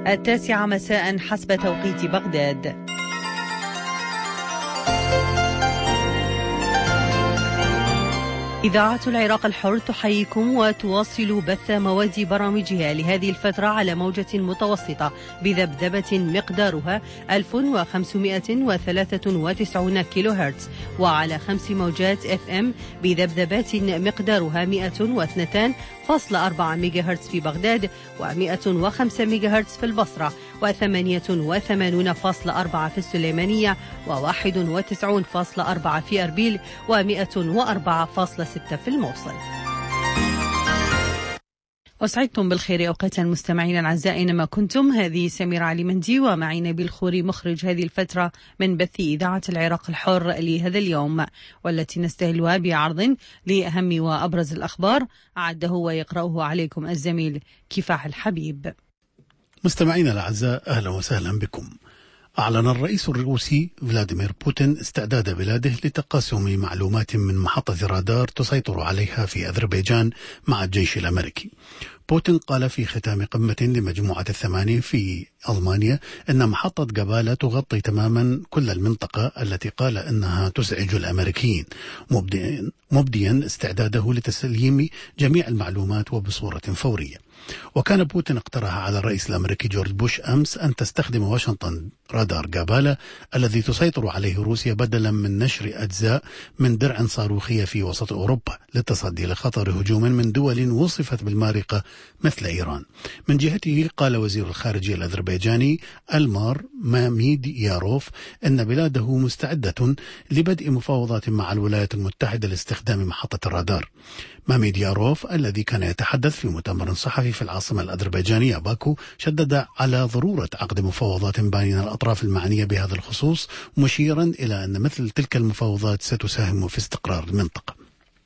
9 مساء حسب توقيت بغداد. إذاعة العراق الحر تحييكم وتواصل بث مواد برامجها لهذه الفترة على موجة متوسطة بذبذبة مقدارها 1593 كيلو هرتز، وعلى 5 موجات FM بذبذبات مقدارها 102.4 ميجا هرتز في بغداد، و105 ميجا هرتز في البصرة، و88.4 في السليمانية، و91.4 في أربيل، و104.6 في الموصل. أسعدتم بالخير أوقاتا مستمعين الأعزاء أينما كنتم. هذه سميرة علي مندي ومعي نبيل خوري مخرج هذه الفترة من بث إذاعة العراق الحر لهذا اليوم، والتي نستهلها بعرض لأهم وأبرز الأخبار أعده ويقرأه عليكم الزميل كفاح الحبيب. مستمعين الأعزاء أهلا وسهلا بكم. أعلن الرئيس الروسي فلاديمير بوتين استعداد بلاده لتقاسم معلومات من محطة رادار تسيطر عليها في أذربيجان مع الجيش الأمريكي. بوتين قال في ختام قمة لمجموعة الثمانية في ألمانيا أن محطة جبالة تغطي تماما كل المنطقة التي قال أنها تزعج الأمريكيين، مبديا استعداده لتسليم جميع المعلومات وبصورة فورية. وكان بوتين اقترح على الرئيس الأمريكي جورج بوش أمس أن تستخدم واشنطن رادار جابالا الذي تسيطر عليه روسيا بدلا من نشر أجزاء من درع صاروخية في وسط أوروبا للتصدي لخطر هجوم من دول وصفت بالمارقة مثل إيران. من جهته قال وزير الخارجية الأذربيجاني ألمار ماميد ياروف أن بلاده مستعدة لبدء مفاوضات مع الولايات المتحدة لاستخدام محطة الرادار. ماميد ياروف الذي كان يتحدث في مؤتمر صحفي في العاصمة الأذربيجانية باكو شدد على ضرورة عقد مفاوضات بين الأطراف المعنية بهذا الخصوص، مشيرا إلى أن مثل تلك المفاوضات ستساهم في استقرار المنطقة.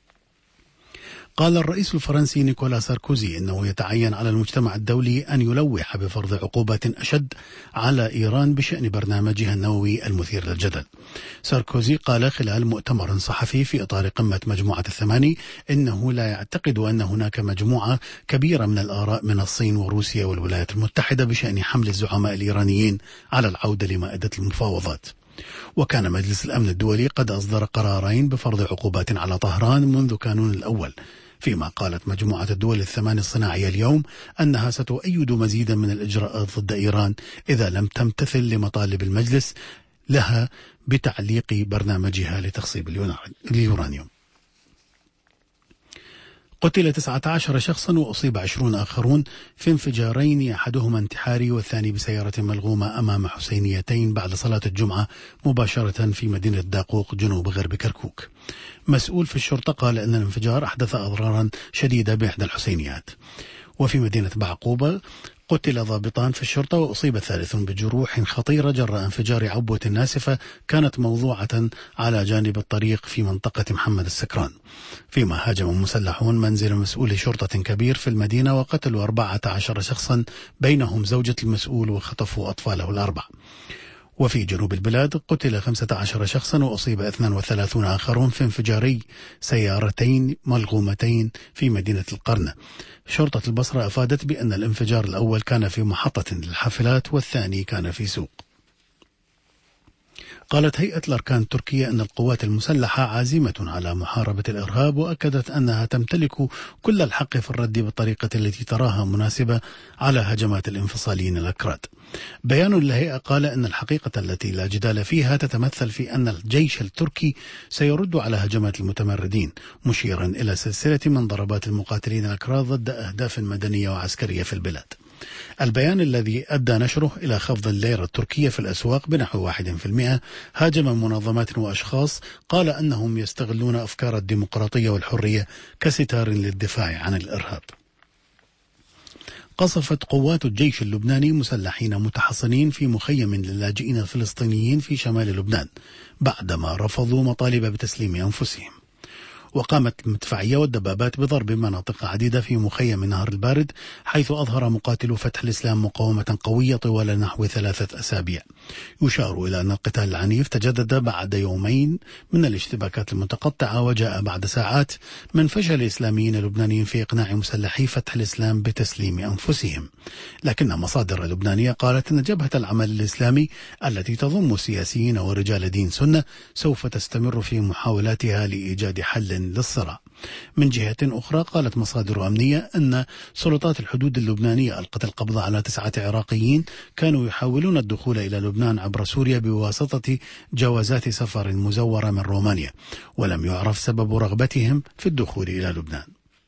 قال الرئيس الفرنسي نيكولا ساركوزي إنه يتعين على المجتمع الدولي أن يلوح بفرض عقوبات أشد على إيران بشأن برنامجها النووي المثير للجدل. ساركوزي قال خلال مؤتمر صحفي في إطار قمة مجموعة الثماني إنه لا يعتقد أن هناك مجموعة كبيرة من الآراء من الصين وروسيا والولايات المتحدة بشأن حمل الزعماء الإيرانيين على العودة لمائدة المفاوضات. وكان مجلس الأمن الدولي قد أصدر قرارين بفرض عقوبات على طهران منذ كانون الأول، فيما قالت مجموعة الدول الثمان الصناعية اليوم أنها ستؤيد مزيدا من الإجراءات ضد إيران إذا لم تمتثل لمطالب المجلس لها بتعليق برنامجها لتخصيب اليورانيوم. قتل 19 شخصا وأصيب 20 آخرون في انفجارين، أحدهما انتحاري والثاني بسيارة ملغومة أمام حسينيتين بعد صلاة الجمعة مباشرة في مدينة داقوق جنوب غرب كركوك. مسؤول في الشرطة قال أن الانفجار أحدث أضرارا شديدة بإحدى الحسينيات. وفي مدينة بعقوبة قتل ضابطان في الشرطة وأصيب ثالث بجروح خطيرة جراء انفجار عبوة ناسفة كانت موضوعة على جانب الطريق في منطقة محمد السكران، فيما هاجم مسلحون منزل مسؤول شرطة كبير في المدينة وقتلوا 14 شخصا بينهم زوجة المسؤول وخطفوا أطفاله الأربع. وفي جنوب البلاد قتل 15 شخصا وأصيب 32 آخرون في انفجاري سيارتين ملغومتين في مدينة القرنة. شرطة البصرة أفادت بأن الانفجار الأول كان في محطة للحافلات والثاني كان في سوق. قالت هيئة الأركان التركية أن القوات المسلحة عازمة على محاربة الإرهاب، وأكدت أنها تمتلك كل الحق في الرد بالطريقة التي تراها مناسبة على هجمات الانفصاليين الأكراد. بيان الهيئة قال أن الحقيقة التي لا جدال فيها تتمثل في أن الجيش التركي سيرد على هجمات المتمردين، مشيرا إلى سلسلة من ضربات المقاتلين الأكراد ضد أهداف مدنية وعسكرية في البلاد. البيان الذي أدى نشره إلى خفض الليرة التركية في الأسواق بنحو 1% هاجم منظمات وأشخاص قال أنهم يستغلون أفكار الديمقراطية والحرية كستار للدفاع عن الإرهاب. قصفت قوات الجيش اللبناني مسلحين متحصنين في مخيم للاجئين الفلسطينيين في شمال لبنان بعدما رفضوا مطالب بتسليم أنفسهم. وقامت المدفعية والدبابات بضرب مناطق عديدة في مخيم نهر البارد، حيث أظهر مقاتلو فتح الإسلام مقاومة قوية طوال نحو 3 أسابيع. يشار إلى أن القتال العنيف تجدد بعد يومين من الاشتباكات المتقطعة، وجاء بعد ساعات من فشل الإسلاميين اللبنانيين في إقناع مسلحي فتح الإسلام بتسليم أنفسهم. لكن مصادر لبنانية قالت أن جبهة العمل الإسلامي التي تضم سياسيين ورجال دين سنة سوف تستمر في محاولاتها لإيجاد حل للصراع. من جهة أخرى قالت مصادر أمنية أن سلطات الحدود اللبنانية ألقت القبض على 9 عراقيين كانوا يحاولون الدخول إلى لبنان عبر سوريا بواسطة جوازات سفر مزورة من رومانيا، ولم يعرف سبب رغبتهم في الدخول إلى لبنان.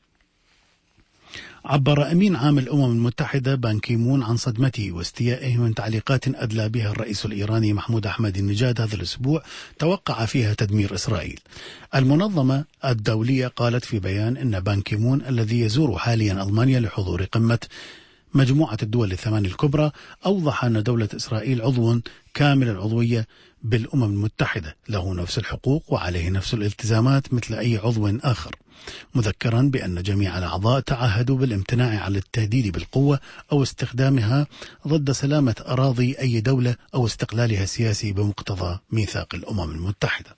عبر أمين عام الأمم المتحدة بان كيمون عن صدمته واستيائه من تعليقات أدلى بها الرئيس الإيراني محمود أحمد النجاد هذا الأسبوع توقع فيها تدمير إسرائيل. المنظمة الدولية قالت في بيان أن بان كيمون الذي يزور حاليا ألمانيا لحضور قمة مجموعة الدول الثمان الكبرى أوضح أن دولة إسرائيل عضو كامل العضوية بالأمم المتحدة، له نفس الحقوق وعليه نفس الالتزامات مثل أي عضو آخر، مذكرا بأن جميع الأعضاء تعهدوا بالامتناع عن التهديد بالقوة أو استخدامها ضد سلامة أراضي أي دولة أو استقلالها السياسي بمقتضى ميثاق الأمم المتحدة.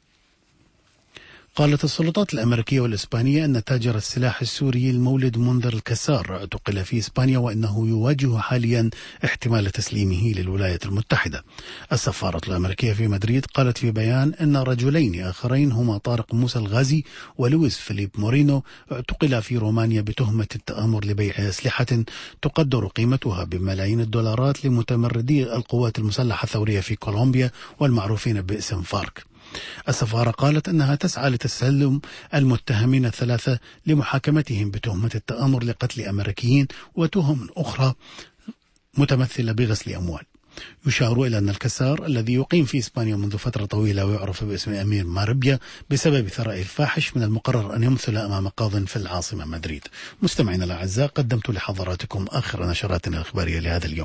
قالت السلطات الأمريكية والإسبانية أن تاجر السلاح السوري المولد منذر الكسار اعتقل في إسبانيا، وأنه يواجه حاليا احتمال تسليمه للولايات المتحدة. السفارة الأمريكية في مدريد قالت في بيان أن رجلين آخرين هما طارق موسى الغازي ولويس فيليب مورينو اعتقلا في رومانيا بتهمة التآمر لبيع أسلحة تقدر قيمتها بملايين الدولارات لمتمردي القوات المسلحة الثورية في كولومبيا والمعروفين باسم فارك. السفارة قالت أنها تسعى لتسلم المتهمين الثلاثة لمحاكمتهم بتهمة التآمر لقتل أمريكيين وتهم أخرى متمثلة بغسل أموال. يشار إلى أن الكسار الذي يقيم في إسبانيا منذ فترة طويلة ويعرف باسم أمير ماربيا بسبب ثرائه الفاحش من المقرر أن يمثل أمام قاض في العاصمة مدريد. مستمعينا الأعزاء، قدمت لحضراتكم آخر نشراتنا الإخبارية لهذا اليوم.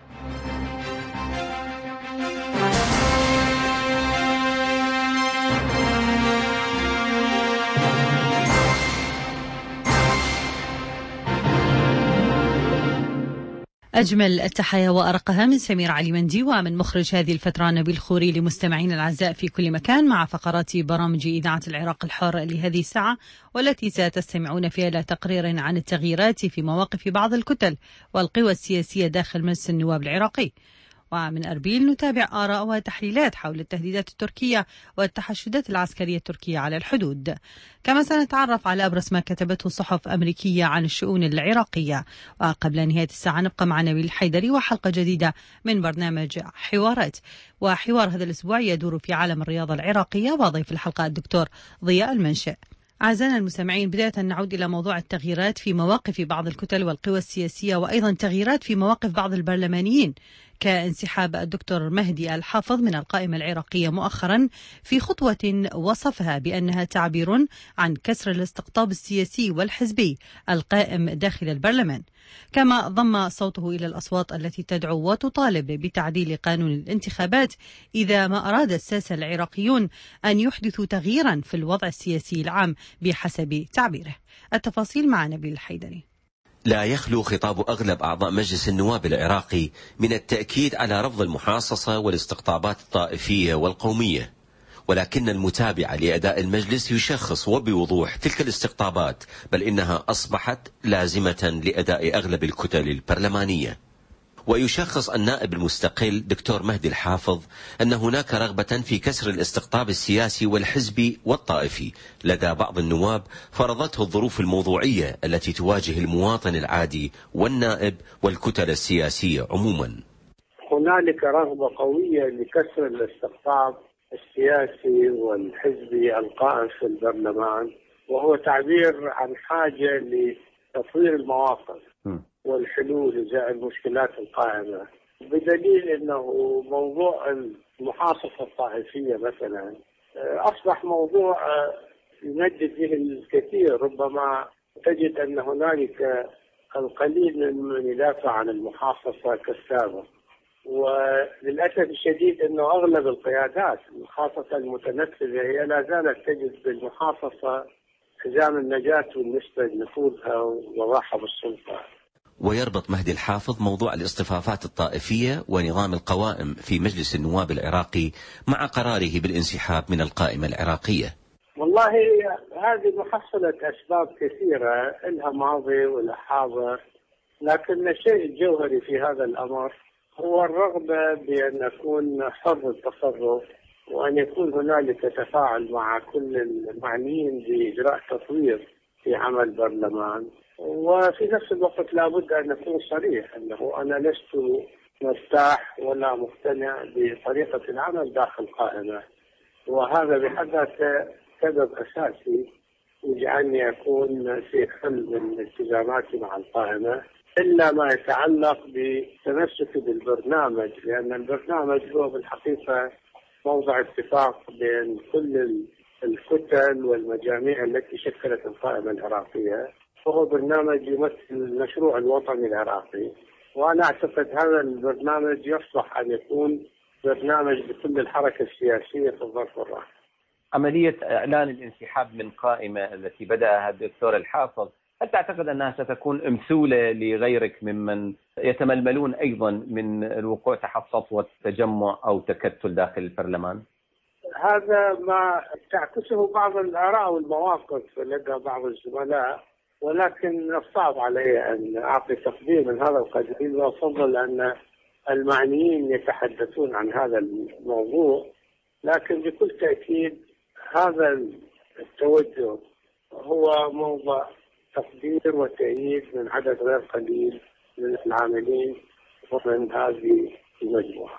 أجمل التحايا وأرقها من سمير علي مندي ومن مخرج هذه الفترة نبيل خوري لمستمعين الأعزاء في كل مكان، مع فقرات برامج إذاعة العراق الحر لهذه الساعة، والتي ستستمعون فيها إلى تقرير عن التغييرات في مواقف بعض الكتل والقوى السياسية داخل مجلس النواب العراقي. ومن أربيل نتابع آراء وتحليلات حول التهديدات التركية والتحشدات العسكرية التركية على الحدود. كما سنتعرف على أبرز ما كتبته صحف أمريكية عن الشؤون العراقية. وقبل نهاية الساعة نبقى مع نبيل الحيدري وحلقة جديدة من برنامج حوارات. وحوار هذا الأسبوع يدور في عالم الرياضة العراقية، وضيف الحلقة الدكتور ضياء المنشئ. أعزائنا المستمعين، بداية نعود إلى موضوع التغييرات في مواقف بعض الكتل والقوى السياسية، وأيضا تغييرات في مواقف بعض البرلمانيين، كانسحاب الدكتور مهدي الحافظ من القائمة العراقية مؤخرا في خطوة وصفها بأنها تعبير عن كسر الاستقطاب السياسي والحزبي القائم داخل البرلمان. كما ضم صوته إلى الأصوات التي تدعو وتطالب بتعديل قانون الانتخابات إذا ما أراد الساسة العراقيون أن يحدثوا تغييرا في الوضع السياسي العام بحسب تعبيره. التفاصيل مع نبيل الحيدري. لا يخلو خطاب أغلب أعضاء مجلس النواب العراقي من التأكيد على رفض المحاصصة والاستقطابات الطائفية والقومية، ولكن المتابع لأداء المجلس يشخص وبوضوح تلك الاستقطابات، بل إنها أصبحت لازمة لأداء أغلب الكتل البرلمانية. ويشخص النائب المستقل دكتور مهدي الحافظ أن هناك رغبة في كسر الاستقطاب السياسي والحزبي والطائفي لدى بعض النواب فرضته الظروف الموضوعية التي تواجه المواطن العادي والنائب والكتل السياسية عموما. هنالك رغبة قوية لكسر الاستقطاب السياسي والحزبي القائم في البرلمان، وهو تعبير عن حاجة لتطوير المواقف والحلول لزاء المشكلات القائمة، بدليل أنه موضوع المحاصصة الطائفية مثلا أصبح موضوع يمدد به الكثير. ربما تجد أن هنالك القليل من يدافع عن المحاصصة كالسابق، وللأسف الشديد أنه أغلب القيادات خاصة المتنفذة هي لا زالت تجد بالمحاصصة حزام النجاة بالنسبة لنفوذها ووضعها بالسلطة. ويربط مهدي الحافظ موضوع الاصطفافات الطائفية ونظام القوائم في مجلس النواب العراقي مع قراره بالانسحاب من القائمة العراقية. والله هذه محصلة أسباب كثيرة، لها ماضي ولها حاضر، لكن الشيء الجوهري في هذا الأمر هو الرغبة بأن أكون حر التصرف، وأن يكون هنالك تفاعل مع كل المعنيين بإجراء تطوير في عمل برلمان. وفي نفس الوقت لابد أن أكون صريح أنه أنا لست مرتاح ولا مقتنع بطريقة العمل داخل القائمة، وهذا بحد ذاته سبب أساسي يجعلني أكون في حل من التزاماتي مع القائمة، إلا ما يتعلق بتمسك بالبرنامج، لأن البرنامج هو بالحقيقة موضع اتفاق بين كل الكتل والمجاميع التي شكلت القائمة العراقية، وهو برنامج يمثل المشروع الوطني العراقي. وأنا أعتقد هذا البرنامج يصلح أن يكون برنامج لكل الحركة السياسية في الظرف الراهن. عملية إعلان الانسحاب من قائمة التي بدأها الدكتور الحافظ، هل تعتقد أنها ستكون أمثولة لغيرك ممن يتململون أيضا من الوقوع تحت سطوة تجمع أو تكتل داخل البرلمان؟ هذا ما تعكسه بعض الآراء والمواقف لدى بعض الزملاء، ولكن صعب علي أن أعطي تقدير من هذا القبيل، وأفضل أن المعنيين يتحدثون عن هذا الموضوع. لكن بكل تأكيد هذا التوجه هو موضع تقدير وتأييد من عدد غير قليل من العاملين ومن هذه المجموعة.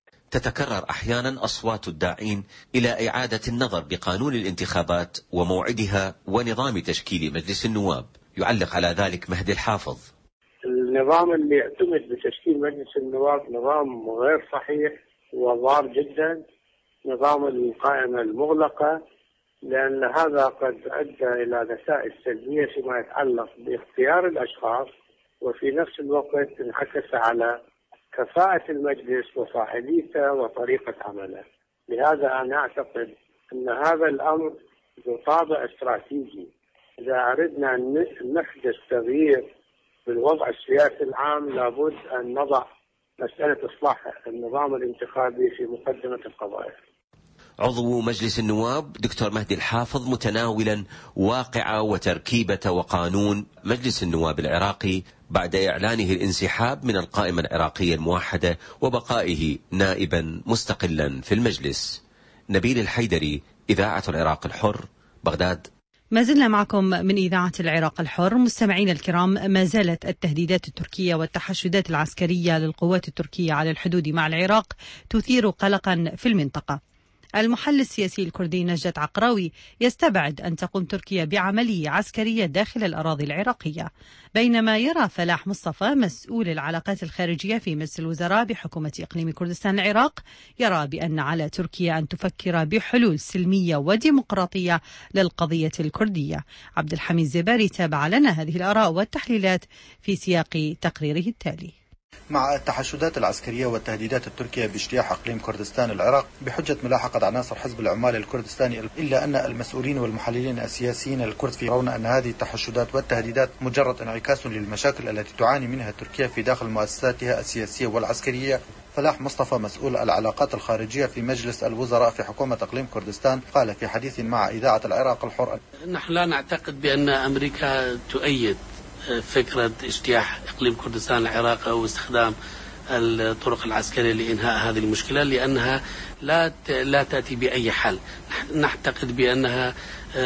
تتكرر أحيانا أصوات الداعين إلى إعادة النظر بقانون الانتخابات وموعدها ونظام تشكيل مجلس النواب. يعلق على ذلك مهدي الحافظ: النظام اللي يعتمد بتشكيل مجلس النواب نظام غير صحيح وضار جدا، نظام القائمة المغلقة، لأن هذا قد أدى إلى نتائج سلبية فيما يتعلق باختيار الأشخاص، وفي نفس الوقت انعكس على كفاءة المجلس وفاعليته وطريقة عمله. لهذا أنا أعتقد أن هذا الأمر ذو طابع استراتيجي. إذا أردنا أن نحدث تغيير بالوضع السياسي العام لابد أن نضع مسألة إصلاح النظام الانتخابي في مقدمة القضايا. عضو مجلس النواب دكتور مهدي الحافظ متناولا واقع وتركيبة وقانون مجلس النواب العراقي بعد إعلانه الانسحاب من القائمة العراقية الموحدة وبقائه نائبا مستقلا في المجلس. نبيل الحيدري، إذاعة العراق الحر، بغداد. ما زلنا معكم من إذاعة العراق الحر. مستمعين الكرام، ما زالت التهديدات التركية والتحشدات العسكرية للقوات التركية على الحدود مع العراق تثير قلقا في المنطقة. المحلل السياسي الكردي نجد عقراوي يستبعد أن تقوم تركيا بعملية عسكرية داخل الأراضي العراقية، بينما يرى فلاح مصطفى مسؤول العلاقات الخارجية في مجلس الوزراء بحكومة إقليم كردستان العراق يرى بأن على تركيا أن تفكر بحلول سلمية وديمقراطية للقضية الكردية. عبد الحميد زباري تابع لنا هذه الآراء والتحليلات في سياق تقريره التالي. مع التحشدات العسكرية والتهديدات التركية باجتياح إقليم كردستان العراق بحجة ملاحقة عناصر حزب العمال الكردستاني، إلا أن المسؤولين والمحللين السياسيين الكرد يرون أن هذه التحشدات والتهديدات مجرد انعكاس للمشاكل التي تعاني منها تركيا في داخل مؤسساتها السياسية والعسكرية. فلاح مصطفى مسؤول العلاقات الخارجية في مجلس الوزراء في حكومة إقليم كردستان قال في حديث مع إذاعة العراق الحر: نحن لا نعتقد بأن أمريكا تؤيد فكرة اجتياح إقليم كردستان العراق أو استخدام الطرق العسكرية لإنهاء هذه المشكلة، لأنها لا تأتي بأي حل. نعتقد بأنها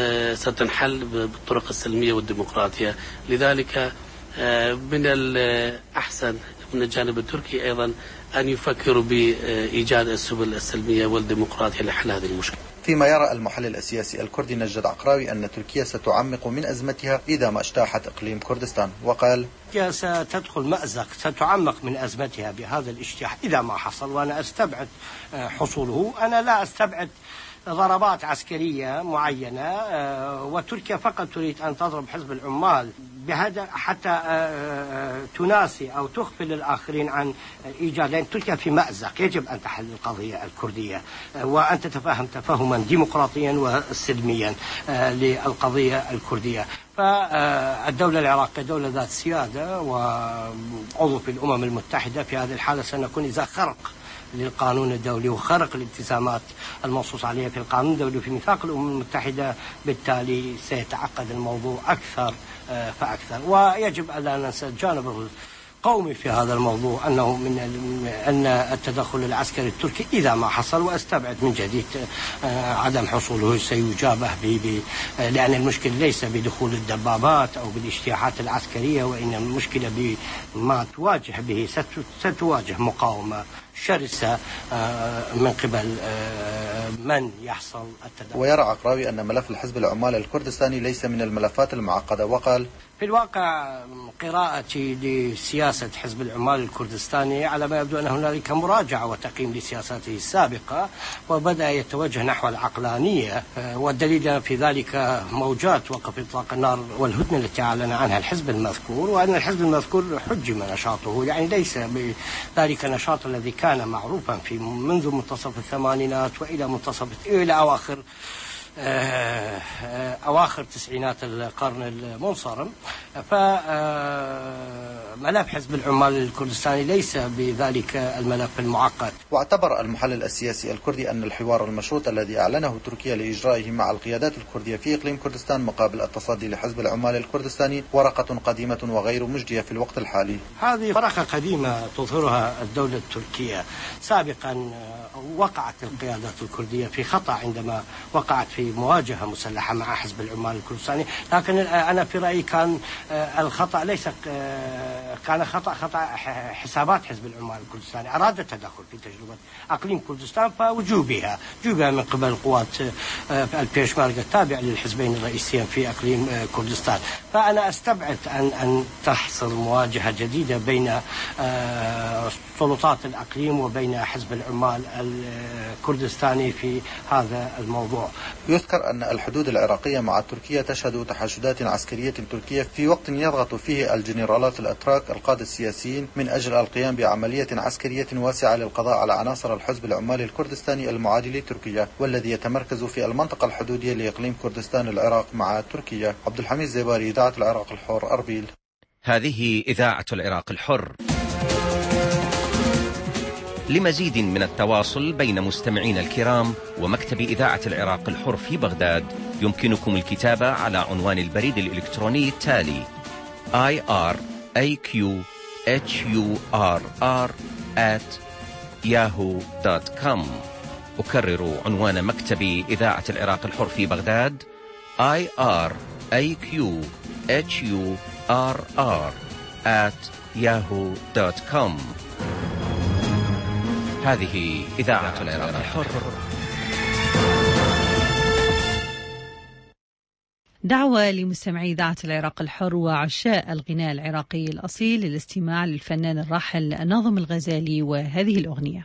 ستنحل بالطرق السلمية والديمقراطية. لذلك من الأحسن من الجانب التركي أيضا أن يفكروا بإيجاد السبل السلمية والديمقراطية لحل هذه المشكلة. فيما يرى المحلل السياسي الكردي نجد عقراوي أن تركيا ستعمق من أزمتها إذا ما اجتاحت إقليم كردستان، وقال: تركيا ستدخل مأزق، ستعمق من أزمتها بهذا الاجتياح إذا ما حصل، وأنا أستبعد حصوله. أنا لا أستبعد ضربات عسكرية معينة، وتركيا فقط تريد أن تضرب حزب العمال بهذا حتى تناسي أو تغفل الآخرين عن إيجاد، لأن تركيا في مأزق، يجب أن تحل القضية الكردية وأن تتفاهم تفاهما ديمقراطيا وسلميا للقضية الكردية. فالدولة العراق كدولة ذات سيادة وعضو في الأمم المتحدة في هذه الحالة سنكون إذا خرق للقانون الدولي وخرق الالتزامات المنصوص عليها في القانون الدولي وفي ميثاق الأمم المتحدة، بالتالي سيتعقد الموضوع أكثر فأكثر. ويجب أن لا ننسى الجانب القومي في هذا الموضوع، أنه أن التدخل العسكري التركي إذا ما حصل، وأستبعد من جديد عدم حصوله، سيجابه لأن المشكلة ليس بدخول الدبابات أو بالاجتياحات العسكرية، وإنما المشكلة بما تواجه به، ستواجه مقاومة شرسة من قبل من يحصل التدخل. ويرى عقراوي أن ملف الحزب العمالي الكردستاني ليس من الملفات المعقدة، وقال: في الواقع قراءتي لسياسة حزب العمال الكردستاني على ما يبدو أن هنالك مراجعة وتقييم لسياساته السابقة، وبدأ يتوجه نحو العقلانية، والدليل في ذلك موجات وقف إطلاق النار والهدنة التي أعلن عنها الحزب المذكور، وأن الحزب المذكور حجم نشاطه، يعني ليس بذلك النشاط الذي كان معروفا منذ منتصف الثمانينات إلى أواخر تسعينات القرن المنصرم. فملف حزب العمال الكردستاني ليس بذلك الملف المعقد. واعتبر المحلل السياسي الكردي أن الحوار المشروط الذي أعلنه تركيا لإجرائه مع القيادات الكردية في إقليم كردستان مقابل التصدي لحزب العمال الكردستاني ورقة قديمة وغير مجدية في الوقت الحالي. هذه ورقة قديمة تظهرها الدولة التركية. سابقا وقعت القيادات الكردية في خطأ عندما وقعت في مواجهة مسلحة مع حزب العمال الكردستاني، لكن أنا في رأيي كان الخطأ ليس كان خطأ حسابات حزب العمال الكردستاني. أراد التدخل في تجربة أقليم كردستان فوجوبها من قبل قوات البيشمركة التابعة للحزبين الرئيسيين في أقليم كردستان. فأنا أستبعد أن تحصل مواجهة جديدة بين سلطات الأقليم وبين حزب العمال الكردستاني في هذا الموضوع. يذكر أن الحدود العراقية مع تركيا تشهد تحاشدات عسكرية تركية في وقت يضغط فيه الجنرالات الأتراك القادة السياسيين من أجل القيام بعملية عسكرية واسعة للقضاء على عناصر الحزب العمالي الكردستاني المعادي لتركيا، والذي يتمركز في المنطقة الحدودية لإقليم كردستان العراق مع تركيا. عبد الحميد زيباري، إذاعة العراق الحر، أربيل. هذه إذاعة العراق الحر. لمزيد من التواصل بين مستمعين الكرام ومكتب إذاعة العراق الحر في بغداد، يمكنكم الكتابة على عنوان البريد الإلكتروني التالي: iraqhurr@yahoo.com. أكرر عنوان مكتب إذاعة العراق الحر في بغداد: iraqhurr@yahoo.com. هذه إذاعة العراق الحر. دعوة لمستمعي إذاعة العراق الحر وعشاء الغناء العراقي الأصيل للاستماع للفنان الراحل ناظم الغزالي وهذه الأغنية.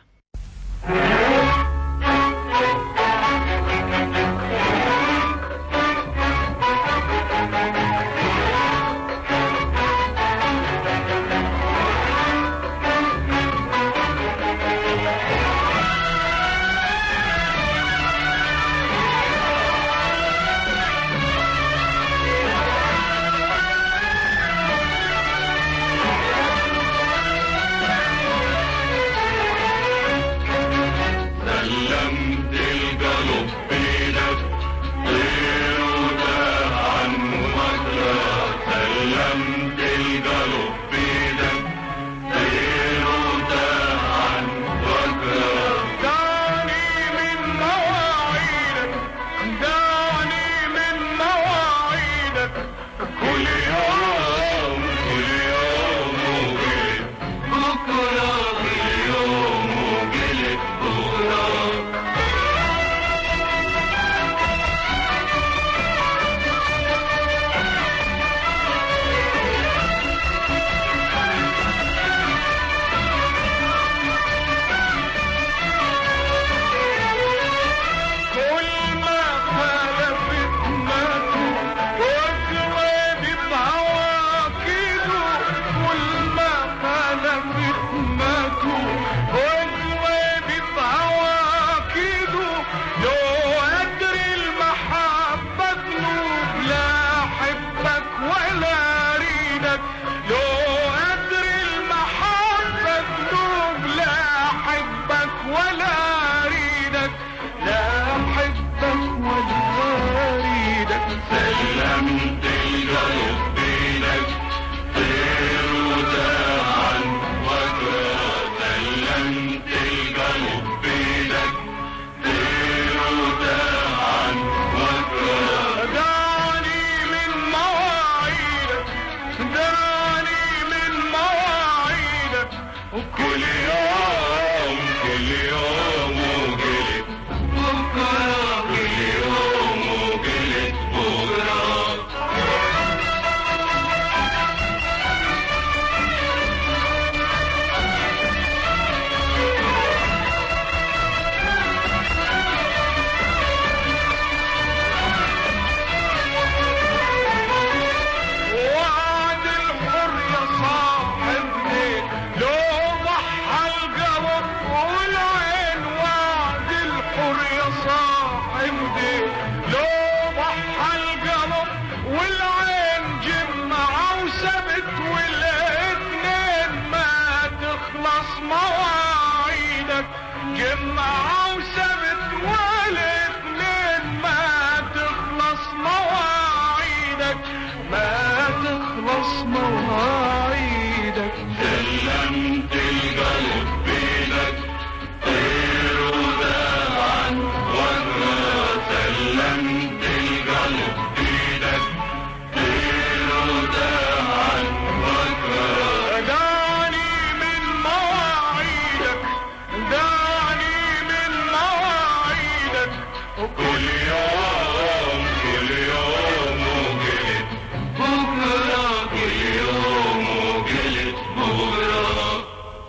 جمعة وسبت والاثنين ما تخلص مواعيدك، ما تخلص مواعيدك. سلمت القلب بيدك طير وداعا وقرا، سلمت القلب بيدك طير وداعا وقرا. دعني من مواعيدك، دعني من مواعيدك، وكل يوم كل يوم وقلت بكرة، كل يوم وقلت بكرة.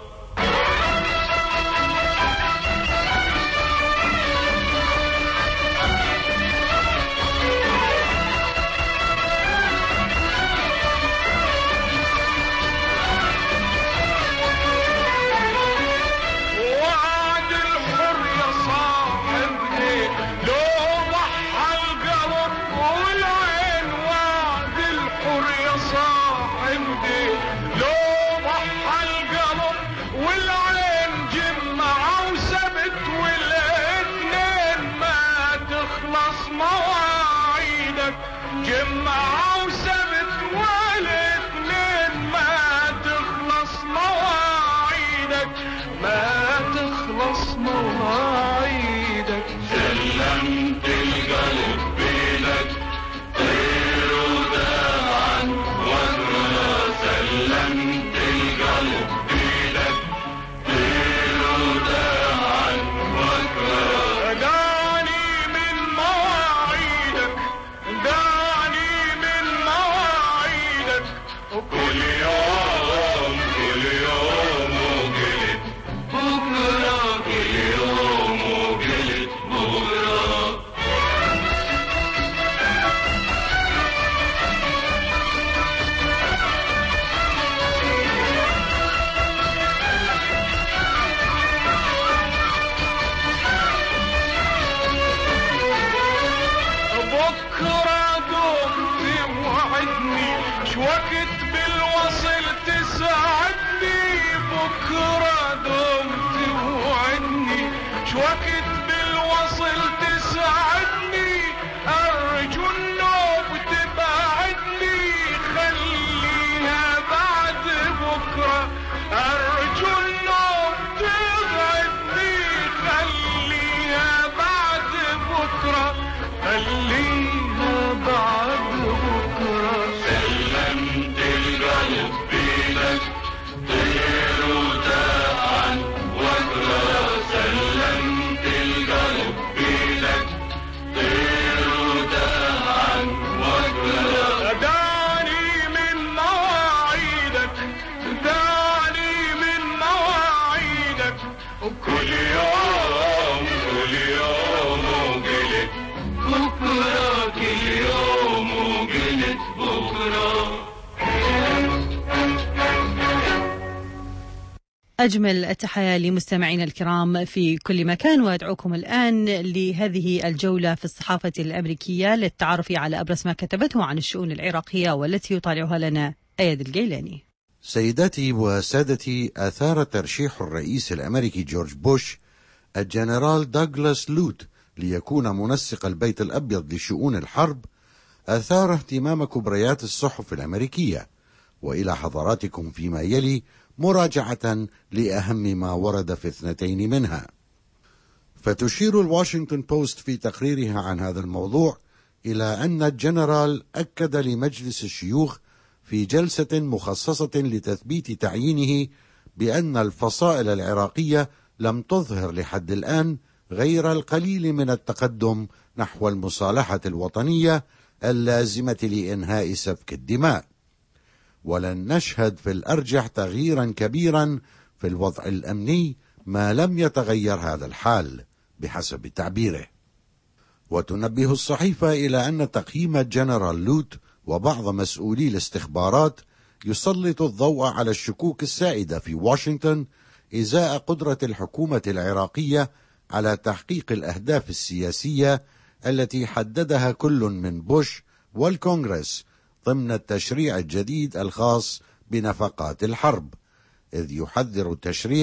وعد الحر يا صاحبي لو ضحى القلب والعين، وعد الحر يا صاحبي لو ضحى القلب والعين. جمعة وسبت والاثنين ما تخلص مواعيدك، جمعة وسبت والاثنين ما تخلص مواعيدك، ما تخلص مواعيدك. سلمت القلب بيدك طير وداعا وقرا، سلمت القلب بيدك طير وداعا وقرا. دعني من مواعيدك، دعني من مواعيدك، وكل يوم كل يوم وقلت بكرة، كل يوم وقلت بكرة. بكرة قمت وعدني شوقت بالوصل تسعدني، بكرة قمت وعدني شوقت بالوصل تسعدني. أرجو النوب تبعدني خليها بعد بكرة، أرجو النوب تبعدني خليها بعد بكرة، خليها بعد بكرة. سلمت القلب بيدك طير وداعا وقرا، سلمت القلب بيدك طير وداعا وقرا. دعني من مواعيدك، دعني من مواعيدك، وكل يوم كل يوم وقلت بكرة، كل يوم وقلت بكرة. أجمل التحية لمستمعينا الكرام في كل مكان، وأدعوكم الآن لهذه الجولة في الصحافة الأمريكية للتعرف على أبرز ما كتبته عن الشؤون العراقية والتي يطالعها لنا أياد الجيلاني. سيداتي وسادتي، أثار ترشيح الرئيس الأمريكي جورج بوش الجنرال دوغلاس لوت ليكون منسق البيت الأبيض لشؤون الحرب أثار اهتمام كبريات الصحف الأمريكية، وإلى حضراتكم فيما يلي مراجعة لأهم ما ورد في اثنتين منها. فتشير الواشنطن بوست في تقريرها عن هذا الموضوع إلى أن الجنرال أكد لمجلس الشيوخ في جلسة مخصصة لتثبيت تعيينه بأن الفصائل العراقية لم تظهر لحد الآن غير القليل من التقدم نحو المصالحة الوطنية اللازمة لإنهاء سفك الدماء، ولن نشهد في الأرجح تغييرا كبيرا في الوضع الأمني ما لم يتغير هذا الحال بحسب تعبيره. وتنبه الصحيفة إلى أن تقييم الجنرال لوت وبعض مسؤولي الاستخبارات يسلط الضوء على الشكوك السائدة في واشنطن إزاء قدرة الحكومة العراقية على تحقيق الأهداف السياسية التي حددها كل من بوش والكونغرس ضمن التشريع الجديد الخاص بنفقات الحرب، إذ يحذر التشريع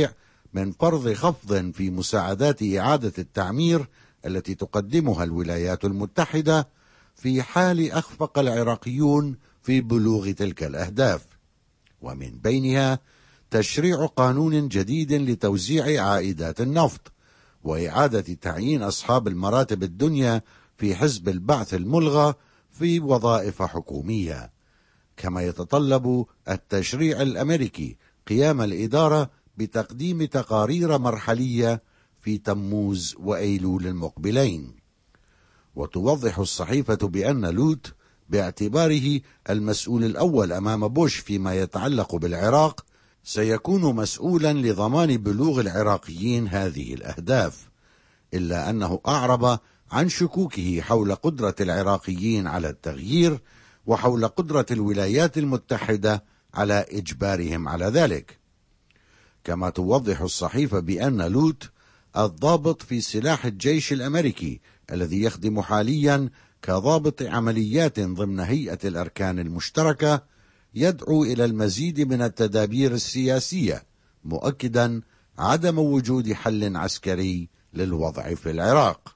من فرض خفض في مساعدات إعادة التعمير التي تقدمها الولايات المتحدة في حال أخفق العراقيون في بلوغ تلك الأهداف، ومن بينها تشريع قانون جديد لتوزيع عائدات النفط، وإعادة تعيين أصحاب المراتب الدنيا في حزب البعث الملغى في وظائف حكومية. كما يتطلب التشريع الأمريكي قيام الإدارة بتقديم تقارير مرحلية في تموز وأيلول المقبلين. وتوضح الصحيفة بأن لوت باعتباره المسؤول الأول أمام بوش فيما يتعلق بالعراق سيكون مسؤولا لضمان بلوغ العراقيين هذه الأهداف، إلا أنه أعرب عن شكوكه حول قدرة العراقيين على التغيير وحول قدرة الولايات المتحدة على إجبارهم على ذلك. كما توضح الصحيفة بأن لوت الضابط في سلاح الجيش الأمريكي الذي يخدم حاليا كضابط عمليات ضمن هيئة الأركان المشتركة يدعو إلى المزيد من التدابير السياسية، مؤكدا عدم وجود حل عسكري للوضع في العراق.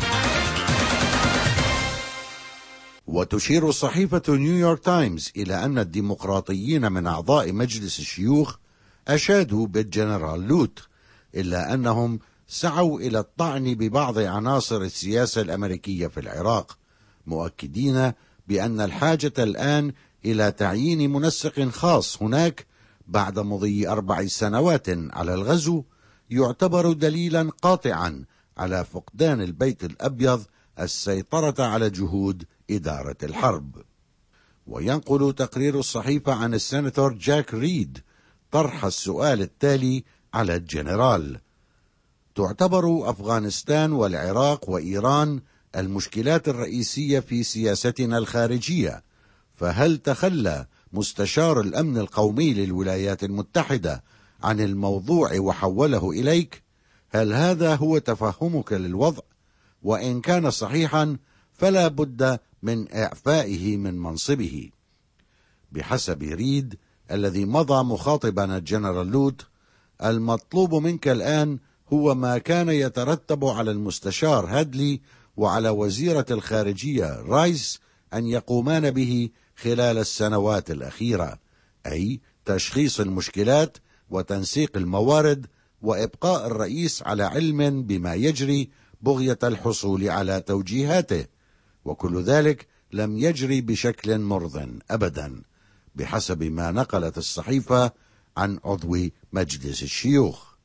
وتشير صحيفة نيويورك تايمز إلى أن الديمقراطيين من أعضاء مجلس الشيوخ أشادوا بالجنرال لوت، إلا أنهم سعوا إلى الطعن ببعض عناصر السياسة الأمريكية في العراق، مؤكدين بأن الحاجة الآن إلى تعيين منسق خاص هناك بعد مضي 4 سنوات على الغزو يعتبر دليلا قاطعا على فقدان البيت الأبيض السيطرة على جهود إدارة الحرب. وينقل تقرير الصحيفة عن السيناتور جاك ريد طرح السؤال التالي على الجنرال: تعتبر أفغانستان والعراق وإيران المشكلات الرئيسية في سياستنا الخارجية، فهل تخلى مستشار الأمن القومي للولايات المتحدة عن الموضوع وحوله إليك؟ هل هذا هو تفهمك للوضع؟ وإن كان صحيحا فلا بد من إعفائه من منصبه. بحسب ريد الذي مضى مخاطبا الجنرال لوت: المطلوب منك الآن هو ما كان يترتب على المستشار هادلي وعلى وزيرة الخارجية رايس أن يقومان به خلال السنوات الأخيرة، أي تشخيص المشكلات وتنسيق الموارد وإبقاء الرئيس على علم بما يجري بغية الحصول على توجيهاته، وكل ذلك لم يجري بشكل مرضٍ أبدا، بحسب ما نقلت الصحيفة عن عضو مجلس الشيوخ.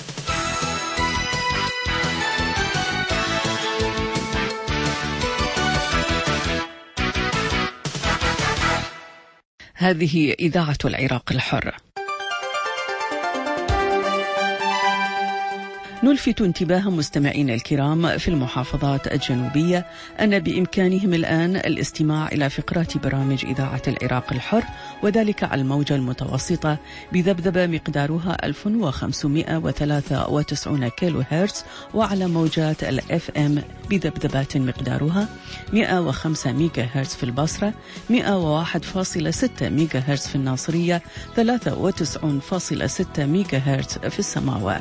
هذه إذاعة العراق الحر. نلفت انتباه مستمعينا الكرام في المحافظات الجنوبية أن بإمكانهم الآن الاستماع إلى فقرات برامج إذاعة العراق الحر، وذلك على الموجة المتوسطة بذبذبة مقدارها 1593 كيلو هرتز، وعلى موجات الأف أم بذبذبات مقدارها 105 ميجا هرتز في البصرة، 101.6 ميجا هرتز في الناصرية، 93.6 ميجا هرتز في السماوة.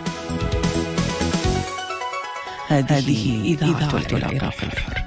هذه إذاعة العراق الحر.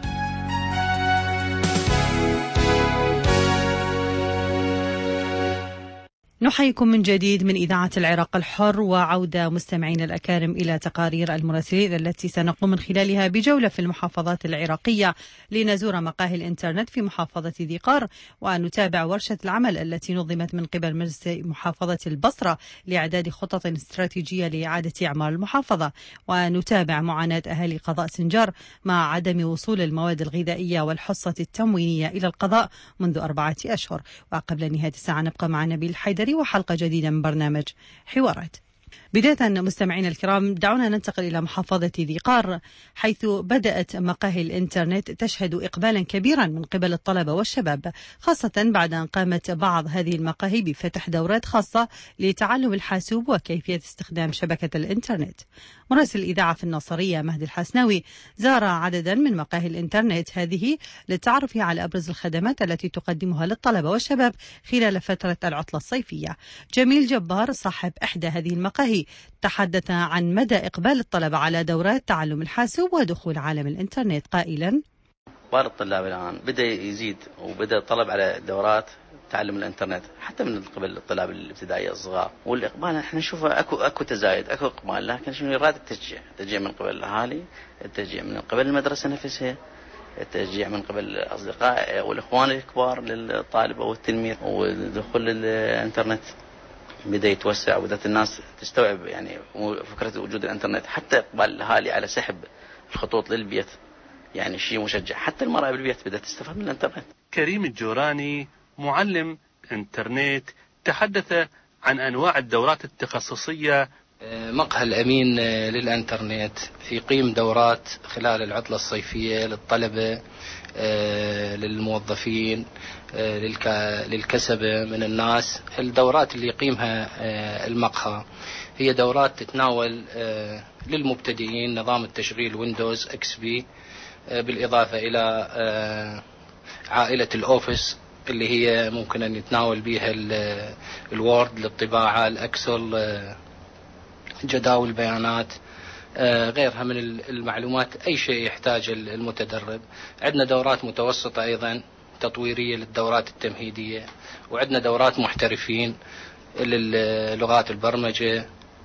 نحييكم من جديد من إذاعة العراق الحر، وعودة مستمعين الأكارم إلى تقارير المراسلين التي سنقوم من خلالها بجولة في المحافظات العراقية لنزور مقاهي الإنترنت في محافظة ذي قار، ونتابع ورشة العمل التي نظمت من قبل مجلس محافظة البصرة لإعداد خطط استراتيجية لإعادة إعمار المحافظة، ونتابع معاناة أهالي قضاء سنجار مع عدم وصول المواد الغذائية والحصة التموينية إلى القضاء منذ 4 أشهر. وقبل نهاية الساعة نبقى مع نبيل الحيدري وحلقة جديدة من برنامج حوارات. بداية مستمعين الكرام، دعونا ننتقل إلى محافظة ذي قار، حيث بدأت مقاهي الإنترنت تشهد إقبالا كبيرا من قبل الطلبة والشباب، خاصة بعد أن قامت بعض هذه المقاهي بفتح دورات خاصة لتعلم الحاسوب وكيفية استخدام شبكة الإنترنت. مراسل الإذاعة في الناصرية مهدي الحسناوي زار عددا من مقاهي الإنترنت هذه للتعرف على أبرز الخدمات التي تقدمها للطلبة والشباب خلال فترة العطلة الصيفية. جميل جبار صاحب إحدى هذه المقاهي العبادي تحدث عن مدى إقبال الطلبة على دورات تعلم الحاسوب ودخول عالم الإنترنت قائلا: إقبال الطلاب الآن بدأ يزيد، وبدأ الطلب على دورات تعلم الإنترنت حتى من قبل الطلاب الابتدائية الصغار. والإقبال احنا نشوفه اكو تزايد، اكو إقبال، لكن شنو يراد التشجيع من قبل الأهالي، التشجيع من قبل المدرسة نفسها، التشجيع من قبل الأصدقاء والإخوان الكبار للطالب أو التلميذ. ودخول الإنترنت بدأ يتوسع، وبدأت الناس تستوعب يعني فكرة وجود الإنترنت، حتى إقبال الأهالي على سحب الخطوط للبيت يعني شيء مشجع. حتى المرأة بالبيت بدأت تستفاد من الإنترنت. كريم الجوراني معلم إنترنت تحدث عن أنواع الدورات التخصصية. مقهى الأمين للإنترنت يقيم دورات خلال العطلة الصيفية للطلبة، للموظفين، للكسبة من الناس. الدورات اللي يقيمها المقهى هي دورات تتناول للمبتدئين نظام التشغيل ويندوز XP، بالإضافة إلى عائلة الأوفيس اللي هي ممكن أن يتناول بها الوورد للطباعة، الأكسل، جداول البيانات، غيرها من المعلومات، أي شيء يحتاج المتدرب. عندنا دورات متوسطة أيضا تطويرية للدورات التمهيدية، وعندنا دورات محترفين للغات البرمجة،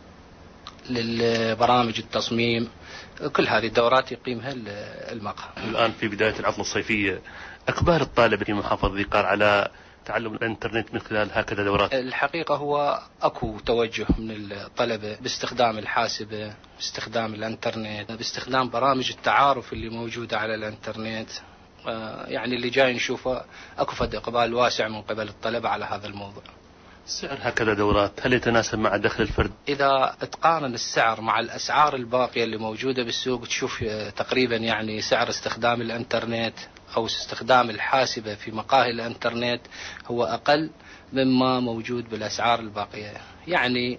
للبرامج التصميم. كل هذه الدورات يقيمها المقهى. الآن في بداية العطلة الصيفية، أقبال الطالب في محافظة ذي قار على تعلم الإنترنت من خلال هكذا دورات؟ الحقيقة هو أكو توجه من الطلبة باستخدام الحاسبة، باستخدام الإنترنت، باستخدام برامج التعارف اللي موجودة على الإنترنت. يعني اللي جاي نشوفه أكو فد إقبال واسع من قبل الطلبة على هذا الموضوع. سعر هكذا دورات هل يتناسب مع دخل الفرد؟ إذا تقارن السعر مع الأسعار الباقية اللي موجودة بالسوق تشوف تقريبا يعني سعر استخدام الإنترنت أو استخدام الحاسبة في مقاهي الإنترنت هو أقل مما موجود بالأسعار الباقية. يعني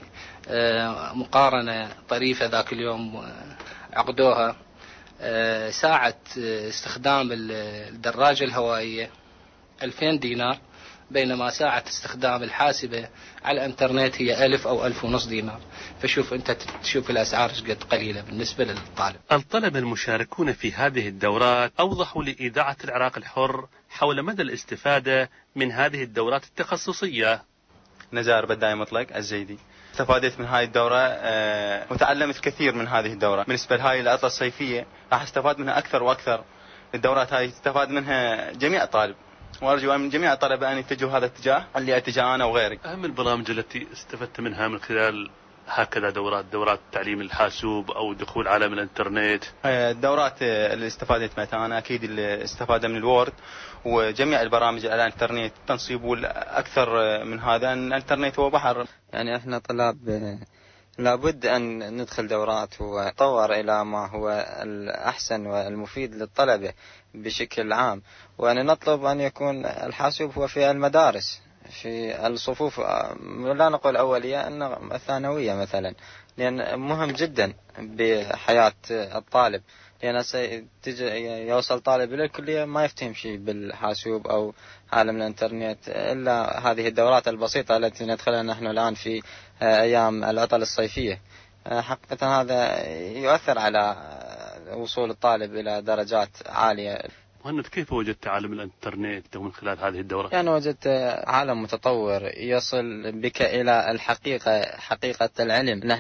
مقارنة طريفة، ذاك اليوم عقدوها ساعة استخدام الدراجة الهوائية 2000 دينار، بينما ساعة استخدام الحاسبة على الانترنت هي 1000 أو 1500 دينار. فشوف أنت تشوف الأسعار قد قليلة بالنسبة للطالب. الطلبة المشاركون في هذه الدورات أوضحوا لإذاعة العراق الحر حول مدى الاستفادة من هذه الدورات التخصصية. نزار بداي مطلق الزيدي، استفادت من هذه الدورة وتعلمت كثير من هذه الدورة. بالنسبة لهذه العطلة الصيفية راح استفاد منها أكثر وأكثر. الدورات هذه استفاد منها جميع الطالب، وأرجو من جميع الطلبة أن يتجهوا هذا الاتجاه اللي اتجاه أنا وغيري. أهم البرامج التي استفدت منها من خلال هكذا دورات تعليم الحاسوب أو دخول عالم الإنترنت؟ الدورات اللي استفادت منها أنا أكيد اللي استفاد من الوورد وجميع البرامج على الإنترنت تنصيب. والأكثر من هذا أن الإنترنت هو بحر. يعني إحنا طلاب لابد أن ندخل دورات ونطور إلى ما هو الأحسن والمفيد للطلبة بشكل عام، وأن نطلب أن يكون الحاسوب هو في المدارس، في الصفوف، لا نقول أولية، أن الثانوية مثلا، لأن مهم جدا بحياة الطالب. لأن يوصل طالب إلى الكلية ما يفتهم شيء بالحاسوب أو عالم الإنترنت إلا هذه الدورات البسيطة التي ندخلها نحن الآن في أيام العطل الصيفية. حقيقة هذا يؤثر على وصول الطالب إلى درجات عالية. مهند، كيف وجدت عالم الإنترنت من خلال هذه الدورة؟ يعني وجدت عالم متطور يصل بك إلى الحقيقة، حقيقة العلم. نحن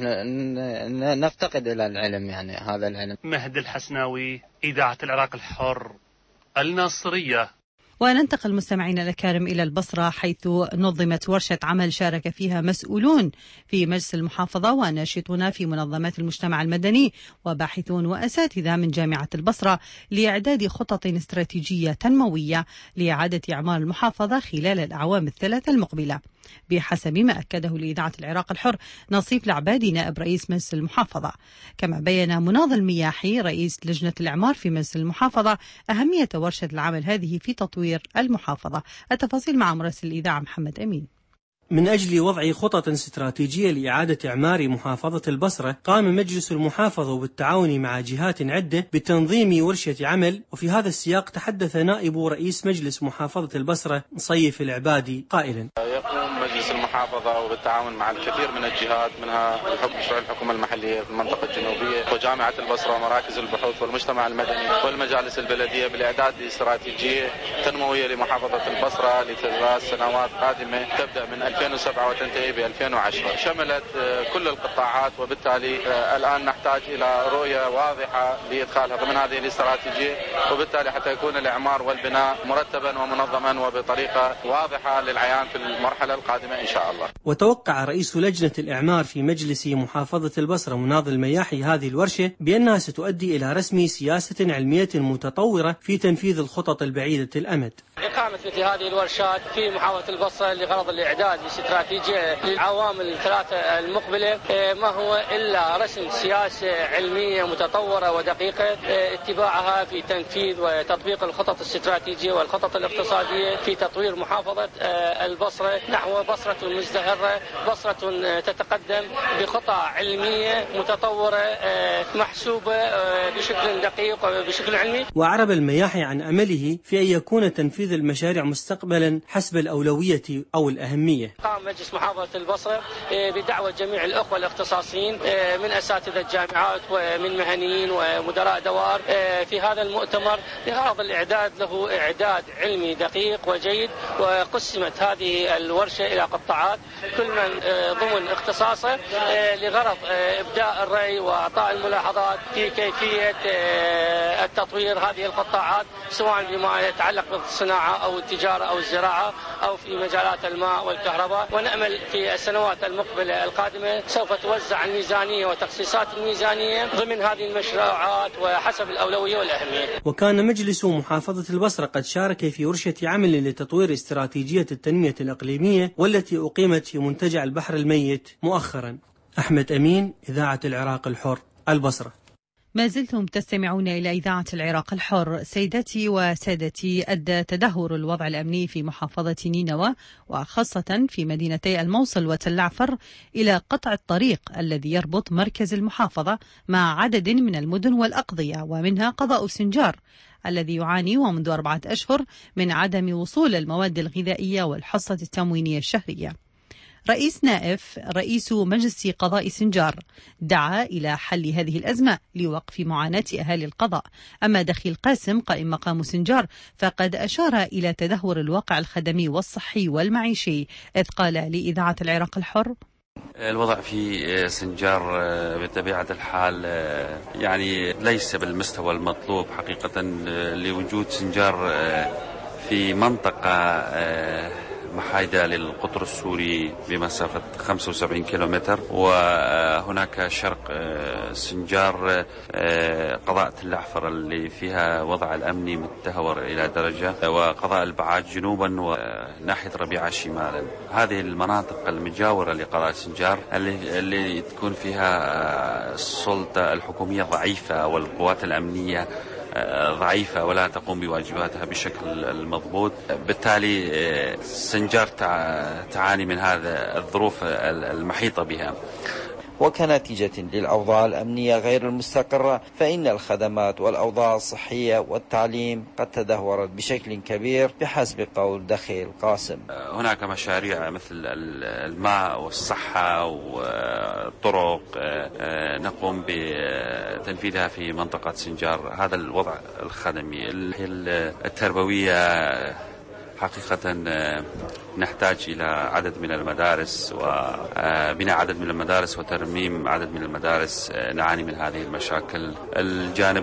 نفتقد إلى العلم، يعني هذا العلم. مهد الحسناوي، إذاعة العراق الحر، الناصرية. وننتقل مستمعينا الأكارم إلى البصرة، حيث نظمت ورشة عمل شارك فيها مسؤولون في مجلس المحافظة وناشطون في منظمات المجتمع المدني وباحثون وأساتذة من جامعة البصرة لإعداد خطط استراتيجية تنموية لإعادة إعمار المحافظة خلال الأعوام الثلاثة المقبلة، بحسب ما أكده لإذاعة العراق الحر نصيف العبادي نائب رئيس مجلس المحافظة. كما بيّن مناضل مياحي رئيس لجنة الإعمار في مجلس المحافظة أهمية ورشة العمل هذه في تطوير المحافظة. التفاصيل مع مراسل الإذاعة محمد أمين. من أجل وضع خطط استراتيجية لإعادة إعمار محافظة البصرة، قام مجلس المحافظة بالتعاون مع جهات عدة بتنظيم ورشة عمل. وفي هذا السياق تحدث نائب رئيس مجلس محافظة البصرة صيف العبادي قائلا: يقوم مجلس المحافظة وبالتعاون مع الكثير من الجهات، منها مشروع الحكومة المحلية في المنطقة الجنوبية وجامعة البصرة ومراكز البحوث والمجتمع المدني والمجالس البلدية، بالإعداد لاستراتيجية تنموية لمحافظة البصرة لثلاث سنوات قادمة تبدأ من 2007 وتنتهي ب 2010. شملت كل القطاعات، وبالتالي الآن نحتاج إلى رؤية واضحة لإدخالها ضمن هذه الاستراتيجية، وبالتالي حتى يكون الإعمار والبناء مرتبا ومنظما وبطريقة واضحة للعيان في المرحلة القادمة إن شاء الله. وتوقع رئيس لجنة الإعمار في مجلس محافظة البصرة مناضل المياحي هذه الورشة بأنها ستؤدي إلى رسم سياسة علمية متطورة في تنفيذ الخطط البعيدة الأمد. إقامة مثل هذه الورشات في محافظة البصرة لغرض الإعداد لاستراتيجية للعوامل الثلاثة المقبلة ما هو إلا رسم سياسة علمية متطورة ودقيقة اتباعها في تنفيذ وتطبيق الخطط الاستراتيجية والخطط الاقتصادية في تطوير محافظة البصرة نحو بصرة مزدهرة، بصرة تتقدم بخطى علمية متطورة محسوبة بشكل دقيق وبشكل علمي. وأعرب المياحي عن أمله في أن يكون تنفيذ المشاريع مستقبلا حسب الأولوية أو الأهمية. قام مجلس محافظة البصرة بدعوة جميع الأخوة الاختصاصيين من أساتذة الجامعات ومن مهنيين ومدراء دوار في هذا المؤتمر لغرض الإعداد له إعداد علمي دقيق وجيد. وقسمت هذه الورشة إلى قطاعات كل من ضمن اختصاصه لغرض إبداء الرأي وإعطاء الملاحظات في كيفية التطوير هذه القطاعات، سواء بما يتعلق بالصناعة أو التجارة أو الزراعة أو في مجالات الماء والكهرباء. ونأمل في السنوات المقبلة القادمة سوف توزع الميزانية وتخصيصات الميزانية ضمن هذه المشروعات وحسب الأولوية والأهمية. وكان مجلس محافظة البصرة قد شارك في ورشة عمل لتطوير استراتيجية التنمية الإقليمية والتي أقيمت في منتجع البحر الميت مؤخرا. أحمد أمين، إذاعة العراق الحر، البصرة. ما زلتم تستمعون إلى إذاعة العراق الحر. سيداتي وسادتي، أدى تدهور الوضع الأمني في محافظة نينوى وخاصة في مدينتي الموصل وتل عفر إلى قطع الطريق الذي يربط مركز المحافظة مع عدد من المدن والأقضية، ومنها قضاء سنجار الذي يعاني ومنذ 4 أشهر من عدم وصول المواد الغذائية والحصة التموينية الشهرية. رئيس مجلس قضاء سنجار دعا إلى حل هذه الأزمة لوقف معاناة أهالي القضاء. أما دخيل قاسم قائم مقام سنجار فقد أشار إلى تدهور الواقع الخدمي والصحي والمعيشي، إذ قال لإذاعة العراق الحر: الوضع في سنجار بطبيعة الحال يعني ليس بالمستوى المطلوب حقيقة، لوجود سنجار في منطقة محايدة للقطر السوري بمسافة 75 كيلومتر، وهناك شرق سنجار قضاء تل عفر اللي فيها وضع الأمني متدهور إلى درجة، وقضاء البعاج جنوبا وناحية ربيعة شمالا. هذه المناطق المجاورة لقضاء سنجار اللي تكون فيها السلطة الحكومية ضعيفة والقوات الأمنية ضعيفة ولا تقوم بواجباتها بشكل المضبوط، بالتالي سنجار تعاني من هذا الظروف المحيطة بها. وكنتيجة للأوضاع الأمنية غير المستقرة فإن الخدمات والأوضاع الصحية والتعليم قد تدهورت بشكل كبير بحسب قول دخيل قاسم. هناك مشاريع مثل الماء والصحة والطرق نقوم بتنفيذها في منطقة سنجار. هذا الوضع الخدمي. التربوية حقيقة نحتاج إلى عدد من المدارس وبناء عدد من المدارس وترميم عدد من المدارس. نعاني من هذه المشاكل. الجانب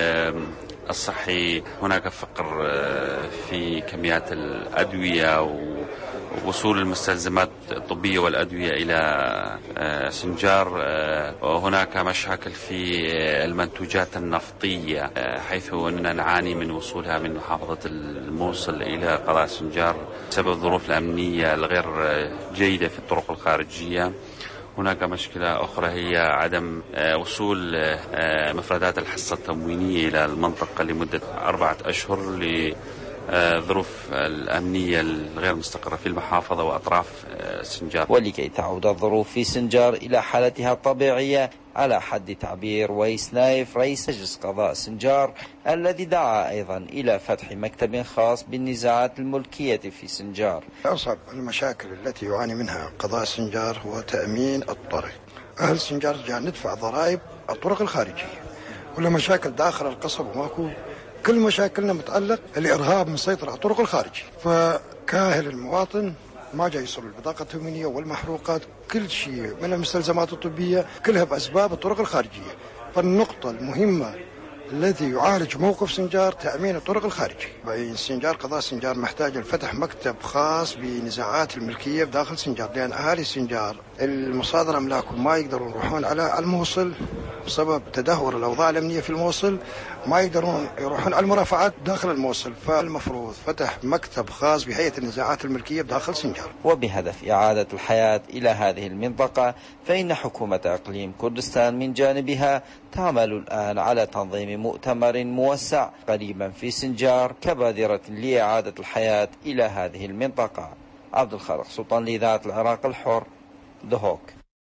الصحي هناك فقر في كميات الأدوية ووصول المستلزمات الطبية والأدوية إلى سنجار. وهناك مشاكل في المنتوجات النفطية حيث أننا نعاني من وصولها من محافظة الموصل إلى قضاء سنجار بسبب الظروف الأمنية الغير جيدة في الطرق الخارجية. هناك مشكلة أخرى هي عدم وصول مفردات الحصة التموينية إلى المنطقة لمدة 4 أشهر لظروف الأمنية الغير مستقرة في المحافظة وأطراف سنجار. ولكي تعود الظروف في سنجار إلى حالتها الطبيعية على حد تعبير ويس نايف رئيس مجلس قضاء سنجار، الذي دعا أيضا إلى فتح مكتب خاص بالنزاعات الملكية في سنجار. أصعب المشاكل التي يعاني منها قضاء سنجار هو تأمين الطرق. أهل سنجار جاء ندفع ضرائب الطرق الخارجية، ولا مشاكل داخل القصب وماكو، كل مشاكلنا متعلق الإرهاب مسيطر على الطرق الخارجية. فكاهل المواطن ما جاي يصل البطاقة التموينية والمحروقات، كل شيء من المستلزمات الطبية كلها بأسباب الطرق الخارجية. فالنقطة المهمة الذي يعالج موقف سنجار تأمين الطرق الخارجية. بين سنجار قضاء سنجار محتاج لفتح مكتب خاص بنزاعات الملكية بداخل سنجار، لأن أهالي سنجار المصادرة أملاكهم ما يقدرون يروحون على الموصل بسبب تدهور الأوضاع الأمنية في الموصل، ما يقدرون يروحون على المرافعات داخل الموصل. فالمفروض فتح مكتب خاص بهيئة النزاعات الملكية بداخل سنجار. وبهدف إعادة الحياة إلى هذه المنطقة، فإن حكومة إقليم كردستان من جانبها تعمل الآن على تنظيم مؤتمر موسع قريبا في سنجار كبادرة لإعادة الحياة إلى هذه المنطقة. عبد الخالق سلطان لإذاعة العراق الحر، دهوك.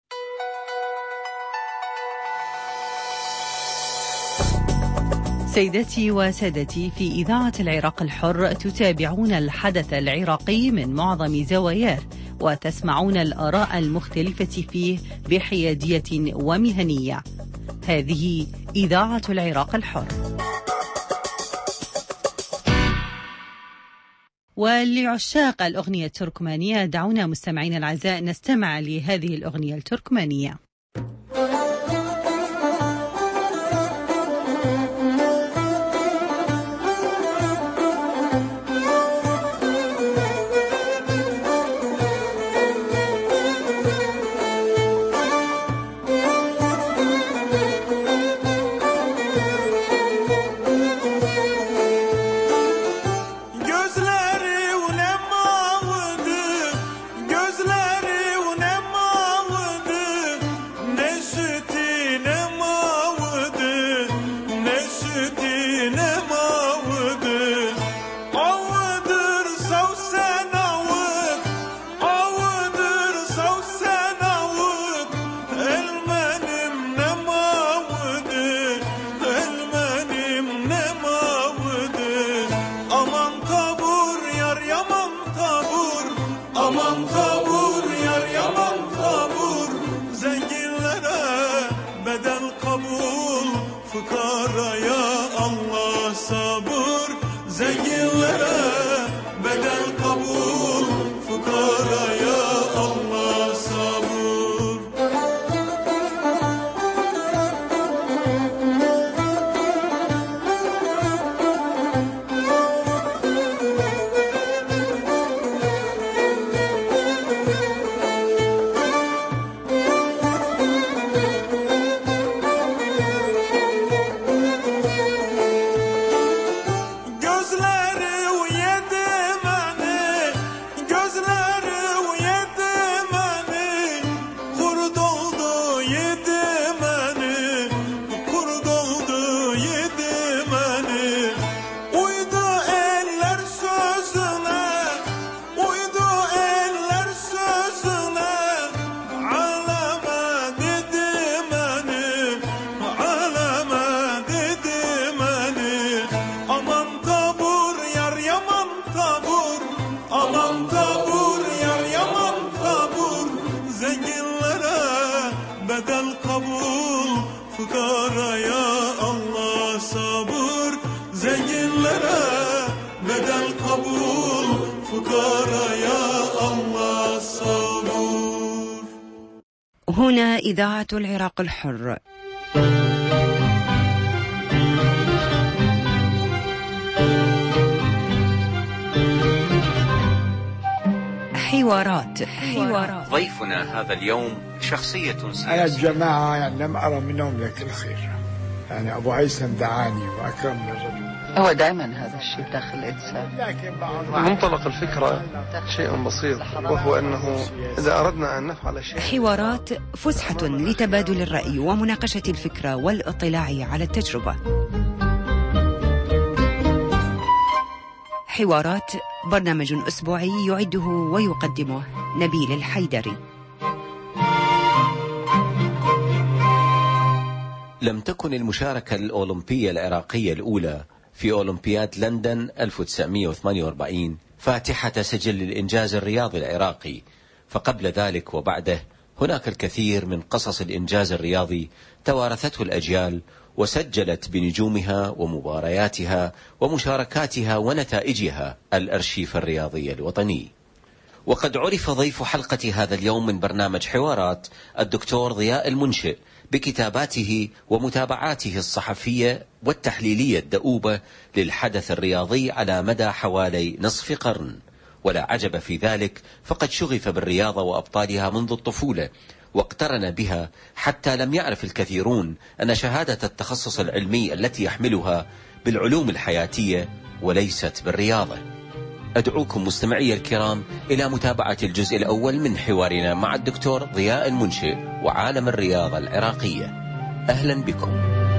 سيدتي وسادتي، في إذاعة العراق الحر تتابعون الحدث العراقي من معظم زواياه، وتسمعون الآراء المختلفة فيه بحيادية ومهنية. هذه إذاعة العراق الحر. ولعشاق الأغنية التركمانية دعونا مستمعين الأعزاء نستمع لهذه الأغنية التركمانية. هنا إذاعة العراق الحر. حوارات. ضيفنا هذا اليوم شخصية سياسية. أنا الجماعة يعني لم أرى منهم لك الخير، يعني أبو هيثم دعاني وأكرمني الرجل. هو دائما هذا الشيء داخل الإنسان. منطلق الفكرة شيء بسيط، وهو أنه إذا أردنا أن نفعل شيء. حوارات فسحة لتبادل الرأي ومناقشة الفكرة والاطلاع على التجربة. حوارات برنامج أسبوعي يعده ويقدمه نبيل الحيدري. لم تكن المشاركة الأولمبية العراقية الأولى في أولمبياد لندن 1948 فاتحة سجل الإنجاز الرياضي العراقي، فقبل ذلك وبعده هناك الكثير من قصص الإنجاز الرياضي توارثته الأجيال وسجلت بنجومها ومبارياتها ومشاركاتها ونتائجها الأرشيف الرياضي الوطني. وقد عرف ضيف حلقة هذا اليوم من برنامج حوارات الدكتور ضياء المنشئ بكتاباته ومتابعاته الصحفية والتحليلية الدؤوبة للحدث الرياضي على مدى حوالي نصف قرن، ولا عجب في ذلك، فقد شغف بالرياضة وأبطالها منذ الطفولة واقترن بها حتى لم يعرف الكثيرون أن شهادة التخصص العلمي التي يحملها بالعلوم الحياتية وليست بالرياضة. أدعوكم مستمعي الكرام إلى متابعة الجزء الأول من حوارنا مع الدكتور ضياء المنشئ وعالم الرياضة العراقية. أهلا بكم.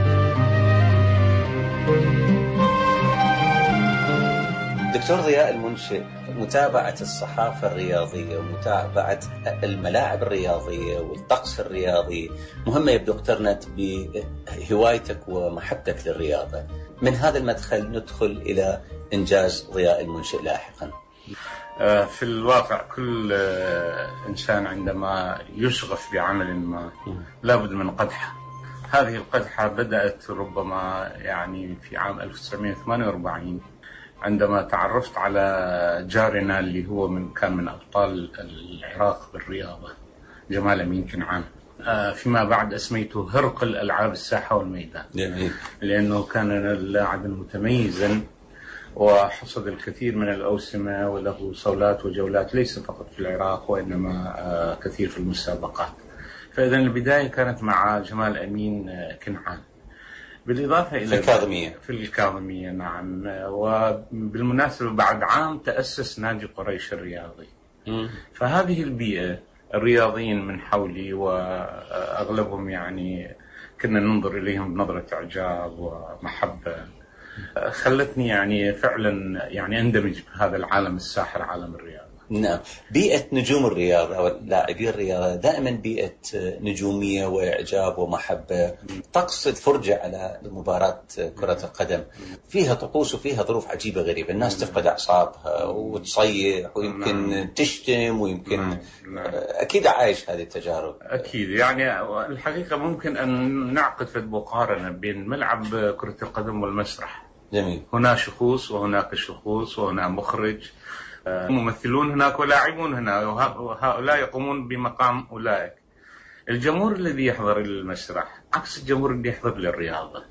دكتور ضياء المنشئ، متابعة الصحافة الرياضية ومتابعة الملاعب الرياضية والطقس الرياضي مهمة، يبدو اقترنت بهوايتك ومحبتك للرياضة. من هذا المدخل ندخل إلى إنجاز ضياء المنشئ لاحقا. في الواقع كل إنسان عندما يشغف بعمل ما لابد من قدحة. هذه القدحة بدأت ربما يعني في عام 1948 عندما تعرفت على جارنا اللي هو كان من أبطال العراق بالرياضة، جمال أمين كنعان، فيما بعد أسميته هرقل ألعاب الساحة والميدان، لأنه كان اللاعب متميزا وحصد الكثير من الأوسمة وله صولات وجولات ليس فقط في العراق وإنما كثير في المسابقات. فإذا البداية كانت مع جمال أمين كنعان، بالإضافة إلى في الكاظمية نعم. وبالمناسبة بعد عام تأسس نادي قريش الرياضي. فهذه البيئة الرياضيين من حولي وأغلبهم يعني كنا ننظر إليهم بنظرة إعجاب ومحبة، خلتني يعني فعلا يعني أندمج بهذا العالم الساحر، عالم الرياضة. نعم، بيئة نجوم الرياضة أو لاعبي الرياضة دائما بيئة نجومية وإعجاب ومحبة. طقس الفرجة على مباراة كرة القدم فيها طقوس وفيها ظروف عجيبة غريبة، الناس تفقد أعصابها وتصيح ويمكن تشتم ويمكن أكيد عايش هذه التجارب. أكيد يعني الحقيقة ممكن أن نعقد في مقارنة بين ملعب كرة القدم والمسرح. جميل. هنا شخوص وهناك شخوص وهنا مخرج، ممثلون هناك ولاعبون هنا، وهؤلاء يقومون بمقام أولئك. الجمهور الذي يحضر المسرح عكس الجمهور اللي يحضر للرياضة.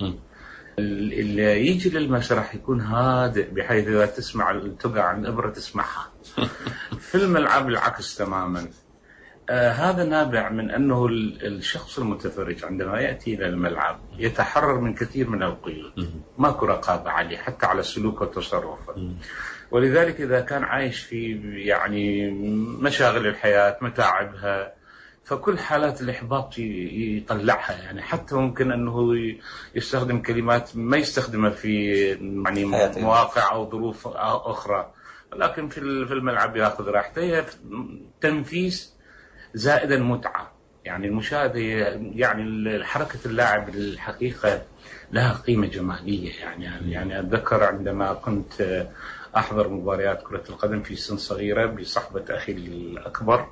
اللي يجي للمسرح يكون هادئ بحيث إذا تسمع تقع عن إبرة تسمعها. في الملعب العكس تماما. هذا نابع من أنه الشخص المتفرج عندما يأتي إلى الملعب يتحرر من كثير من القيود، ماكو رقابة عليه حتى على السلوك والتصرف. ولذلك إذا كان عايش في يعني مشاغل الحياة متاعبها، فكل حالات الإحباط يطلعها، يعني حتى ممكن أنه يستخدم كلمات ما يستخدمها في يعني مواقع أو ظروف أخرى، لكن في الملعب يأخذ راحته. تنفيس زائدا متعة، يعني المشاهدة يعني حركة اللاعب الحقيقة لها قيمة جمالية. يعني أتذكر عندما كنت أحضر مباريات كرة القدم في سن صغيرة بصحبة أخي الأكبر،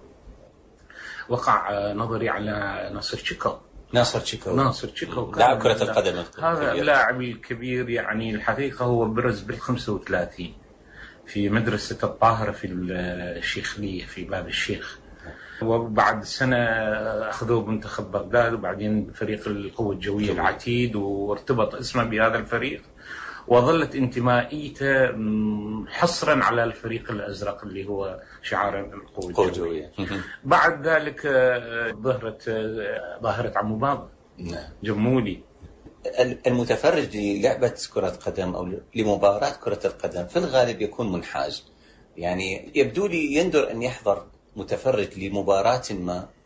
وقع نظري على ناصر تشيكو لاعب كرة القدم. هذا اللاعب الكبير يعني الحقيقة هو برز بال35 في مدرسة الطاهرة في الشيخلية في باب الشيخ، وبعد سنة أخذوه بمنتخب بغداد وبعدين فريق القوة الجوية العتيد، وارتبط اسمه بهذا الفريق، وظلت انتمائيته حصرا على الفريق الأزرق اللي هو شعار القوة الجوية. بعد ذلك ظهرت ظاهرة عمو بابا جمولي. المتفرج للعبة كرة قدم أو لمباراة كرة القدم في الغالب يكون منحاز، يعني يبدو لي يندر أن يحضر متفرج لمباراة ما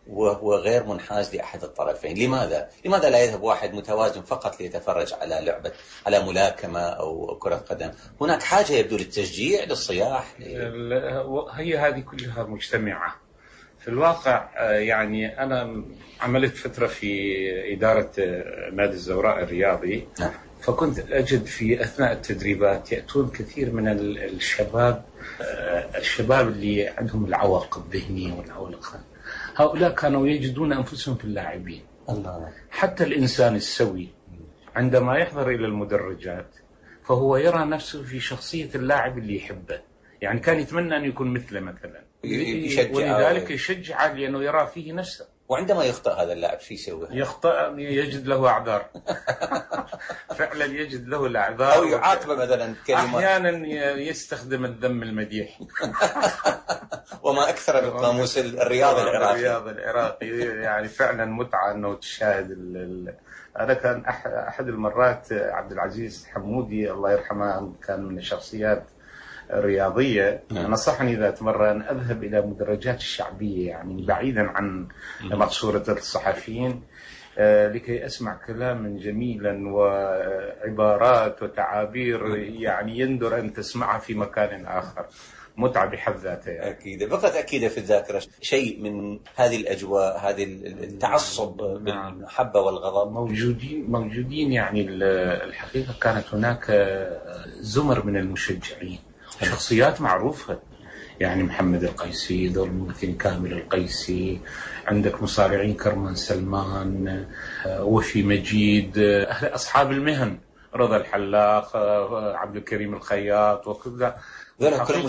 وهو غير منحاز لأحد الطرفين. لماذا لا يذهب واحد متوازن فقط ليتفرج على ملاكمة أو كرة قدم؟ هناك حاجة يبدو للتشجيع، للصياح. هي هذه كلها مجتمعة في الواقع. يعني أنا عملت فترة في إدارة نادي الزوراء الرياضي، فكنت أجد في أثناء التدريبات يأتون كثير من الشباب اللي عندهم العوائق الذهنية والعوائق، هؤلاء كانوا يجدون أنفسهم في اللاعبين. حتى الإنسان السوي عندما يحضر إلى المدرجات فهو يرى نفسه في شخصية اللاعب اللي يحبه، يعني كان يتمنى أن يكون مثله مثلا، ولذلك يشجع لأنه يرى فيه نفسه. وعندما يخطئ هذا اللاعب شو يسوي؟ يخطئ يجد له أعذار. فعلا يجد له الأعذار، أو يعاقبه مثلا كلمة. أحيانا يستخدم الذم المديح. وما أكثر بالقاموس الرياضي العراقي. يعني فعلا متعة أنه تشاهد. أنا كان أحد المرات عبد العزيز حمودي الله يرحمه كان من الشخصيات الرياضية، نصحني ذات مرة أن أذهب إلى مدرجات الشعبية، يعني بعيدا عن مقصورة الصحفيين، لكي أسمع كلاما جميلا وعبارات وتعابير يعني يندر أن تسمعها في مكان آخر. متعة بحد ذاتها يعني. أكيد بقت أكيدة في الذاكرة شيء من هذه الأجواء، هذه التعصب بالمحبة والغضب موجودين. يعني الحقيقة كانت هناك زمر من المشجعين، شخصيات معروفة، يعني محمد القيسي، دور الممثل كامل القيسي، عندك مصارعين كرمان سلمان، وفي مجيد، أصحاب المهن، رضا الحلاق، عبد الكريم الخياط، وكذا. كانوا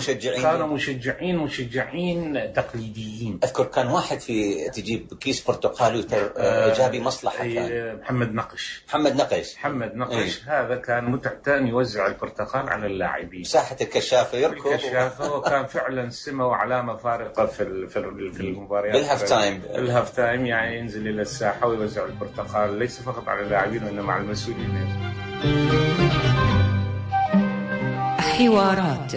مشجعين تقليديين. أذكر كان واحد تجيب كيس برتقال وجابي مصلحة، محمد نقش. هذا كان متعتان يوزع البرتقال على اللاعبين، ساحة الكشافة يركض وكان فعلا سمة وعلامة فارقة في المباريات بالهاف تايم، يعني ينزل إلى الساحة ويوزع البرتقال ليس فقط على اللاعبين وإنما على المسؤولين. حوارات.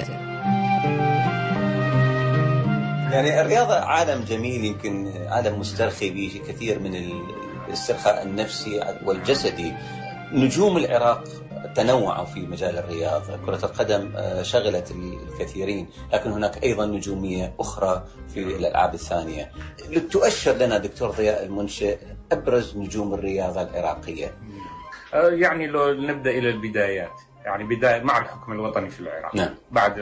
يعني الرياضة عالم جميل، يمكن عالم مسترخي به كثير من الاسترخاء النفسي والجسدي. نجوم العراق تنوعوا في مجال الرياضة، كرة القدم شغلت الكثيرين، لكن هناك أيضا نجومية أخرى في الألعاب الثانية. تؤشر لنا دكتور ضياء المنشئ أبرز نجوم الرياضة العراقية. يعني لو نبدأ إلى البدايات، يعني بداية مع الحكم الوطني في العراق، بعد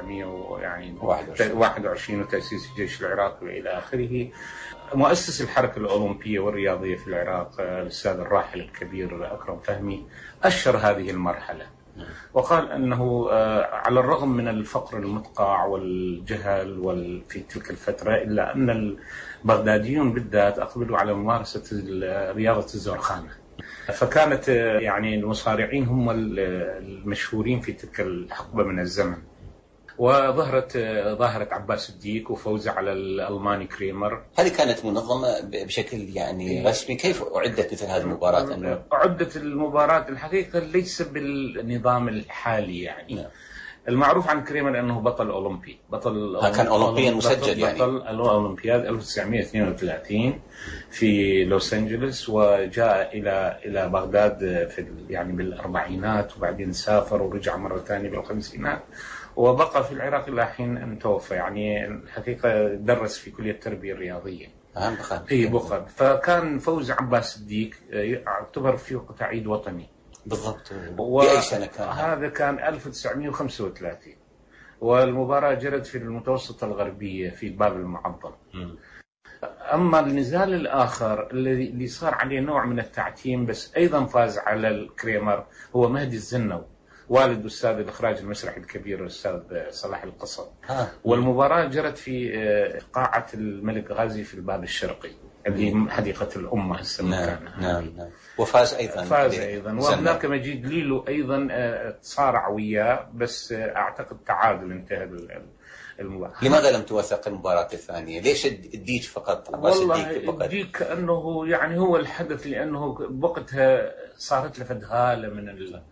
1921 وتأسيس الجيش العراقي وإلى آخره. مؤسس الحركة الأولمبية والرياضية في العراق الأستاذ الراحل الكبير أكرم فهمي أشر هذه المرحلة، وقال أنه على الرغم من الفقر المدقع والجهل في تلك الفترة، إلا أن البغداديون بالذات أقبلوا على ممارسة رياضة الزورخانة، فكانت يعني المصارعين هم المشهورين في تلك الحقبة من الزمن. وظهرت ظاهرة عباس الديك وفوزه على الألماني كريمر. هذه كانت منظمة بشكل يعني رسمي. كيف أعدت مثل هذه المباراة؟ أعدت المباراة الحقيقة ليس بالنظام الحالي يعني. المعروف عن كريمر أنه بطل أولمبي، كان أولمبيا مسجل، يعني بطل الأولمبياد 1932 في لوس أنجلوس، وجاء إلى بغداد يعني بالأربعينات، وبعدين سافر ورجع مرة ثانية بالخمسينات، وبقى في العراق إلى حين أن توفى. يعني الحقيقة درس في كلية التربية الرياضية في بخارى. فكان فوز عباس الديك يعتبر في وقت عيد وطني بالضبط. بأي سنة كان هذا؟ كان 1935، والمباراة جرت في المتوسطة الغربية في باب المعظم. أما النزال الآخر الذي صار عليه نوع من التعتيم بس أيضا فاز على الكريمر هو مهدي الزنو، والد أستاذ الإخراج المسرحي الكبير الأستاذ صلاح القصب. والمباراة جرت في قاعة الملك غازي في الباب الشرقي اللي حديقة الأمة هسه مكانها. نعم. وفاز أيضا. وهناك مجيد ليلو أيضا تصارع وياه، بس أعتقد تعادل انتهى المباراة. لماذا لم توثق المباراة الثانية؟ ليش الديك فقط؟ والله الديك كأنه يعني هو الحدث، لأنه بوقتها صارت له فدهالة من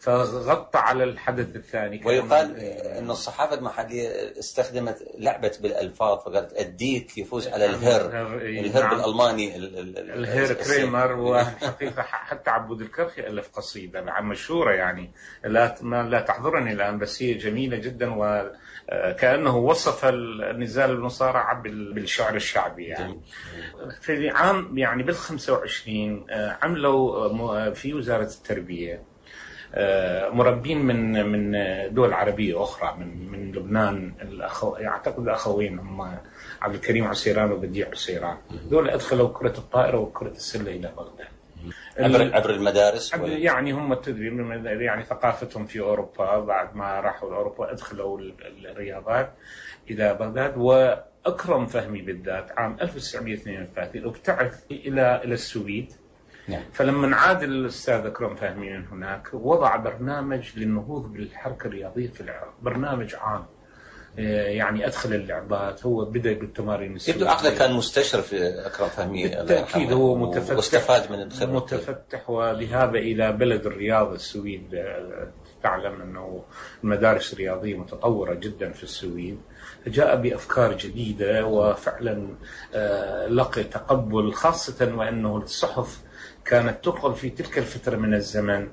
فغطى على الحدث الثاني. ويقال أن الصحافة المحلية استخدمت لعبة بالألفاظ، فقالت الديك يفوز على الهر بالألماني الهير كريمر. والحقيقة حتى عبود الكرخي ألف قصيدة مشهورة يعني لا تحضرني الآن، بس هي جميلة جدا، وكأنه وصف النزال المصارعة بالشعر الشعبي. في عام يعني بال25 عملوا في وزارة التربية مربين من دول عربية أخرى، من لبنان، أعتقد الأخوين هم عبد الكريم عسيران وبديع عسيران، دول أدخلوا كرة الطائرة وكرة السلة إلى بغداد عبر المدارس. يعني هم التدريب يعني ثقافتهم في أوروبا، بعد ما راحوا لأوروبا أدخلوا الرياضات إلى بغداد. وأكرم فهمي بالذات عام 1932 ابتعث إلى السويد. فلما عاد الأستاذ أكرم فهمي من هناك وضع برنامج للنهوض بالحركة الرياضية في العراق، برنامج عام يعني أدخل اللعبات. هو بدأ بالتمارين يبدو عقله كان مستشرف في أكرم فهمي، بالتأكيد هو متفتح، واستفاد من الخبرة، متفتح. وذهابه إلى بلد الرياض السويد، تعلم أنه المدارس الرياضية متطورة جدا في السويد، فجاء بأفكار جديدة وفعلا لقى تقبل، خاصة وأنه الصحف كانت تنقل في تلك الفترة من الزمن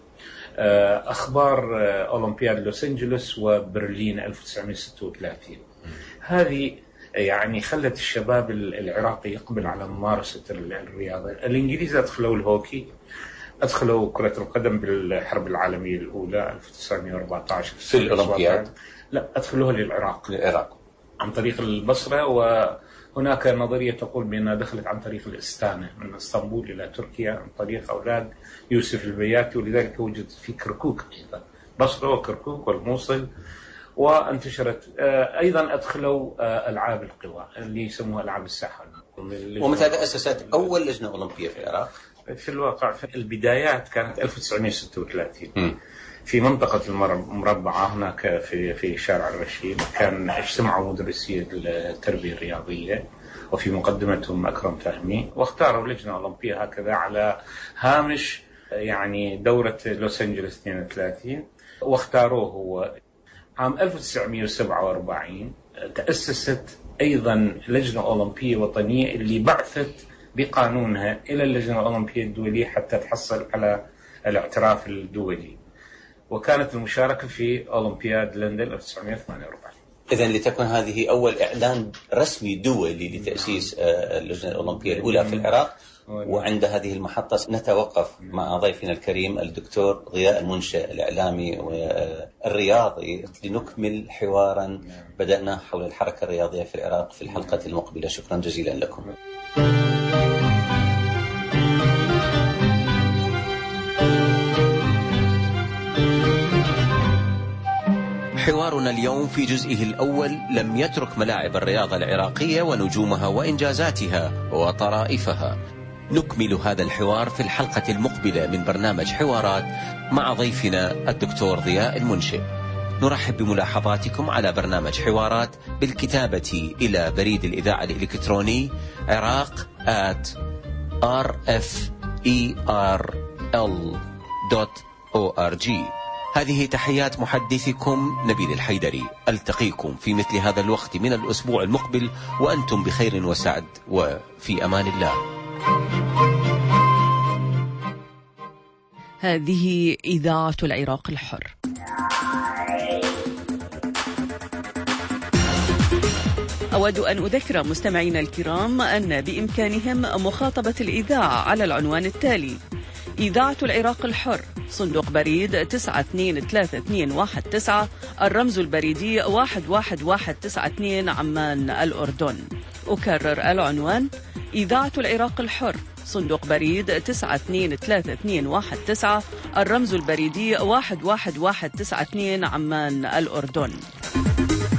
أخبار أولمبياد لوس أنجلوس وبرلين 1936. هذه يعني خلت الشباب العراقي يقبل على ممارسة الرياضة. الإنجليز أدخلوا الهوكي، أدخلوا كرة القدم بالحرب العالمية الأولى 1914 في الأولمبياد. لا، أدخلوها للعراق عن طريق البصرة، وهناك نظرية تقول بأنها دخلت عن طريق الإستانة من اسطنبول إلى تركيا عن طريق أولاد يوسف البياتي، ولذلك وجدت في كركوك أيضا، بصرة وكركوك والموصل، وانتشرت. أيضا أدخلوا ألعاب القوى اللي يسموها ألعاب الساحة. ومتى أسست أول لجنة أولمبية في العراق؟ في الواقع في البدايات كانت 1936 في منطقة المربعة هناك في شارع الرشيد. كان اجتمعوا مدرسي التربية الرياضية وفي مقدمتهم أكرم فهمي، واختاروا لجنة أولمبية هكذا على هامش يعني دورة لوس أنجلوس 32، واختاروه هو. عام 1947 تأسست أيضا لجنة أولمبية وطنية اللي بعثت بقانونها إلى اللجنة الأولمبية الدولية حتى تحصل على الاعتراف الدولي، وكانت المشاركة في أولمبياد لندن 1948. إذن لتكن هذه أول إعلان رسمي دولي لتأسيس اللجنة الأولمبية الأولى في العراق. وعند هذه المحطة نتوقف مع ضيفنا الكريم الدكتور ضياء المنشئ الإعلامي والرياضي لنكمل حوارا بدأنا حول الحركة الرياضية في العراق في الحلقة المقبلة. شكرا جزيلا لكم. حوارنا اليوم في جزئه الأول لم يترك ملاعب الرياضة العراقية ونجومها وإنجازاتها وطرائفها. نكمل هذا الحوار في الحلقة المقبلة من برنامج حوارات مع ضيفنا الدكتور ضياء المنشئ. نرحب بملاحظاتكم على برنامج حوارات بالكتابة إلى بريد الإذاعة الإلكتروني iraq@rferl.org. هذه تحيات محدثكم نبيل الحيدري. ألتقيكم في مثل هذا الوقت من الأسبوع المقبل وأنتم بخير وسعد وفي أمان الله. هذه إذاعة العراق الحر. أود أن أذكر مستمعينا الكرام أن بإمكانهم مخاطبة الإذاعة على العنوان التالي: إذاعة العراق الحر، صندوق بريد 923219، الرمز البريدي 11192 عمان الأردن. أكرر العنوان: إذاعة العراق الحر، صندوق بريد 923219، الرمز البريدي 11192 عمان الأردن.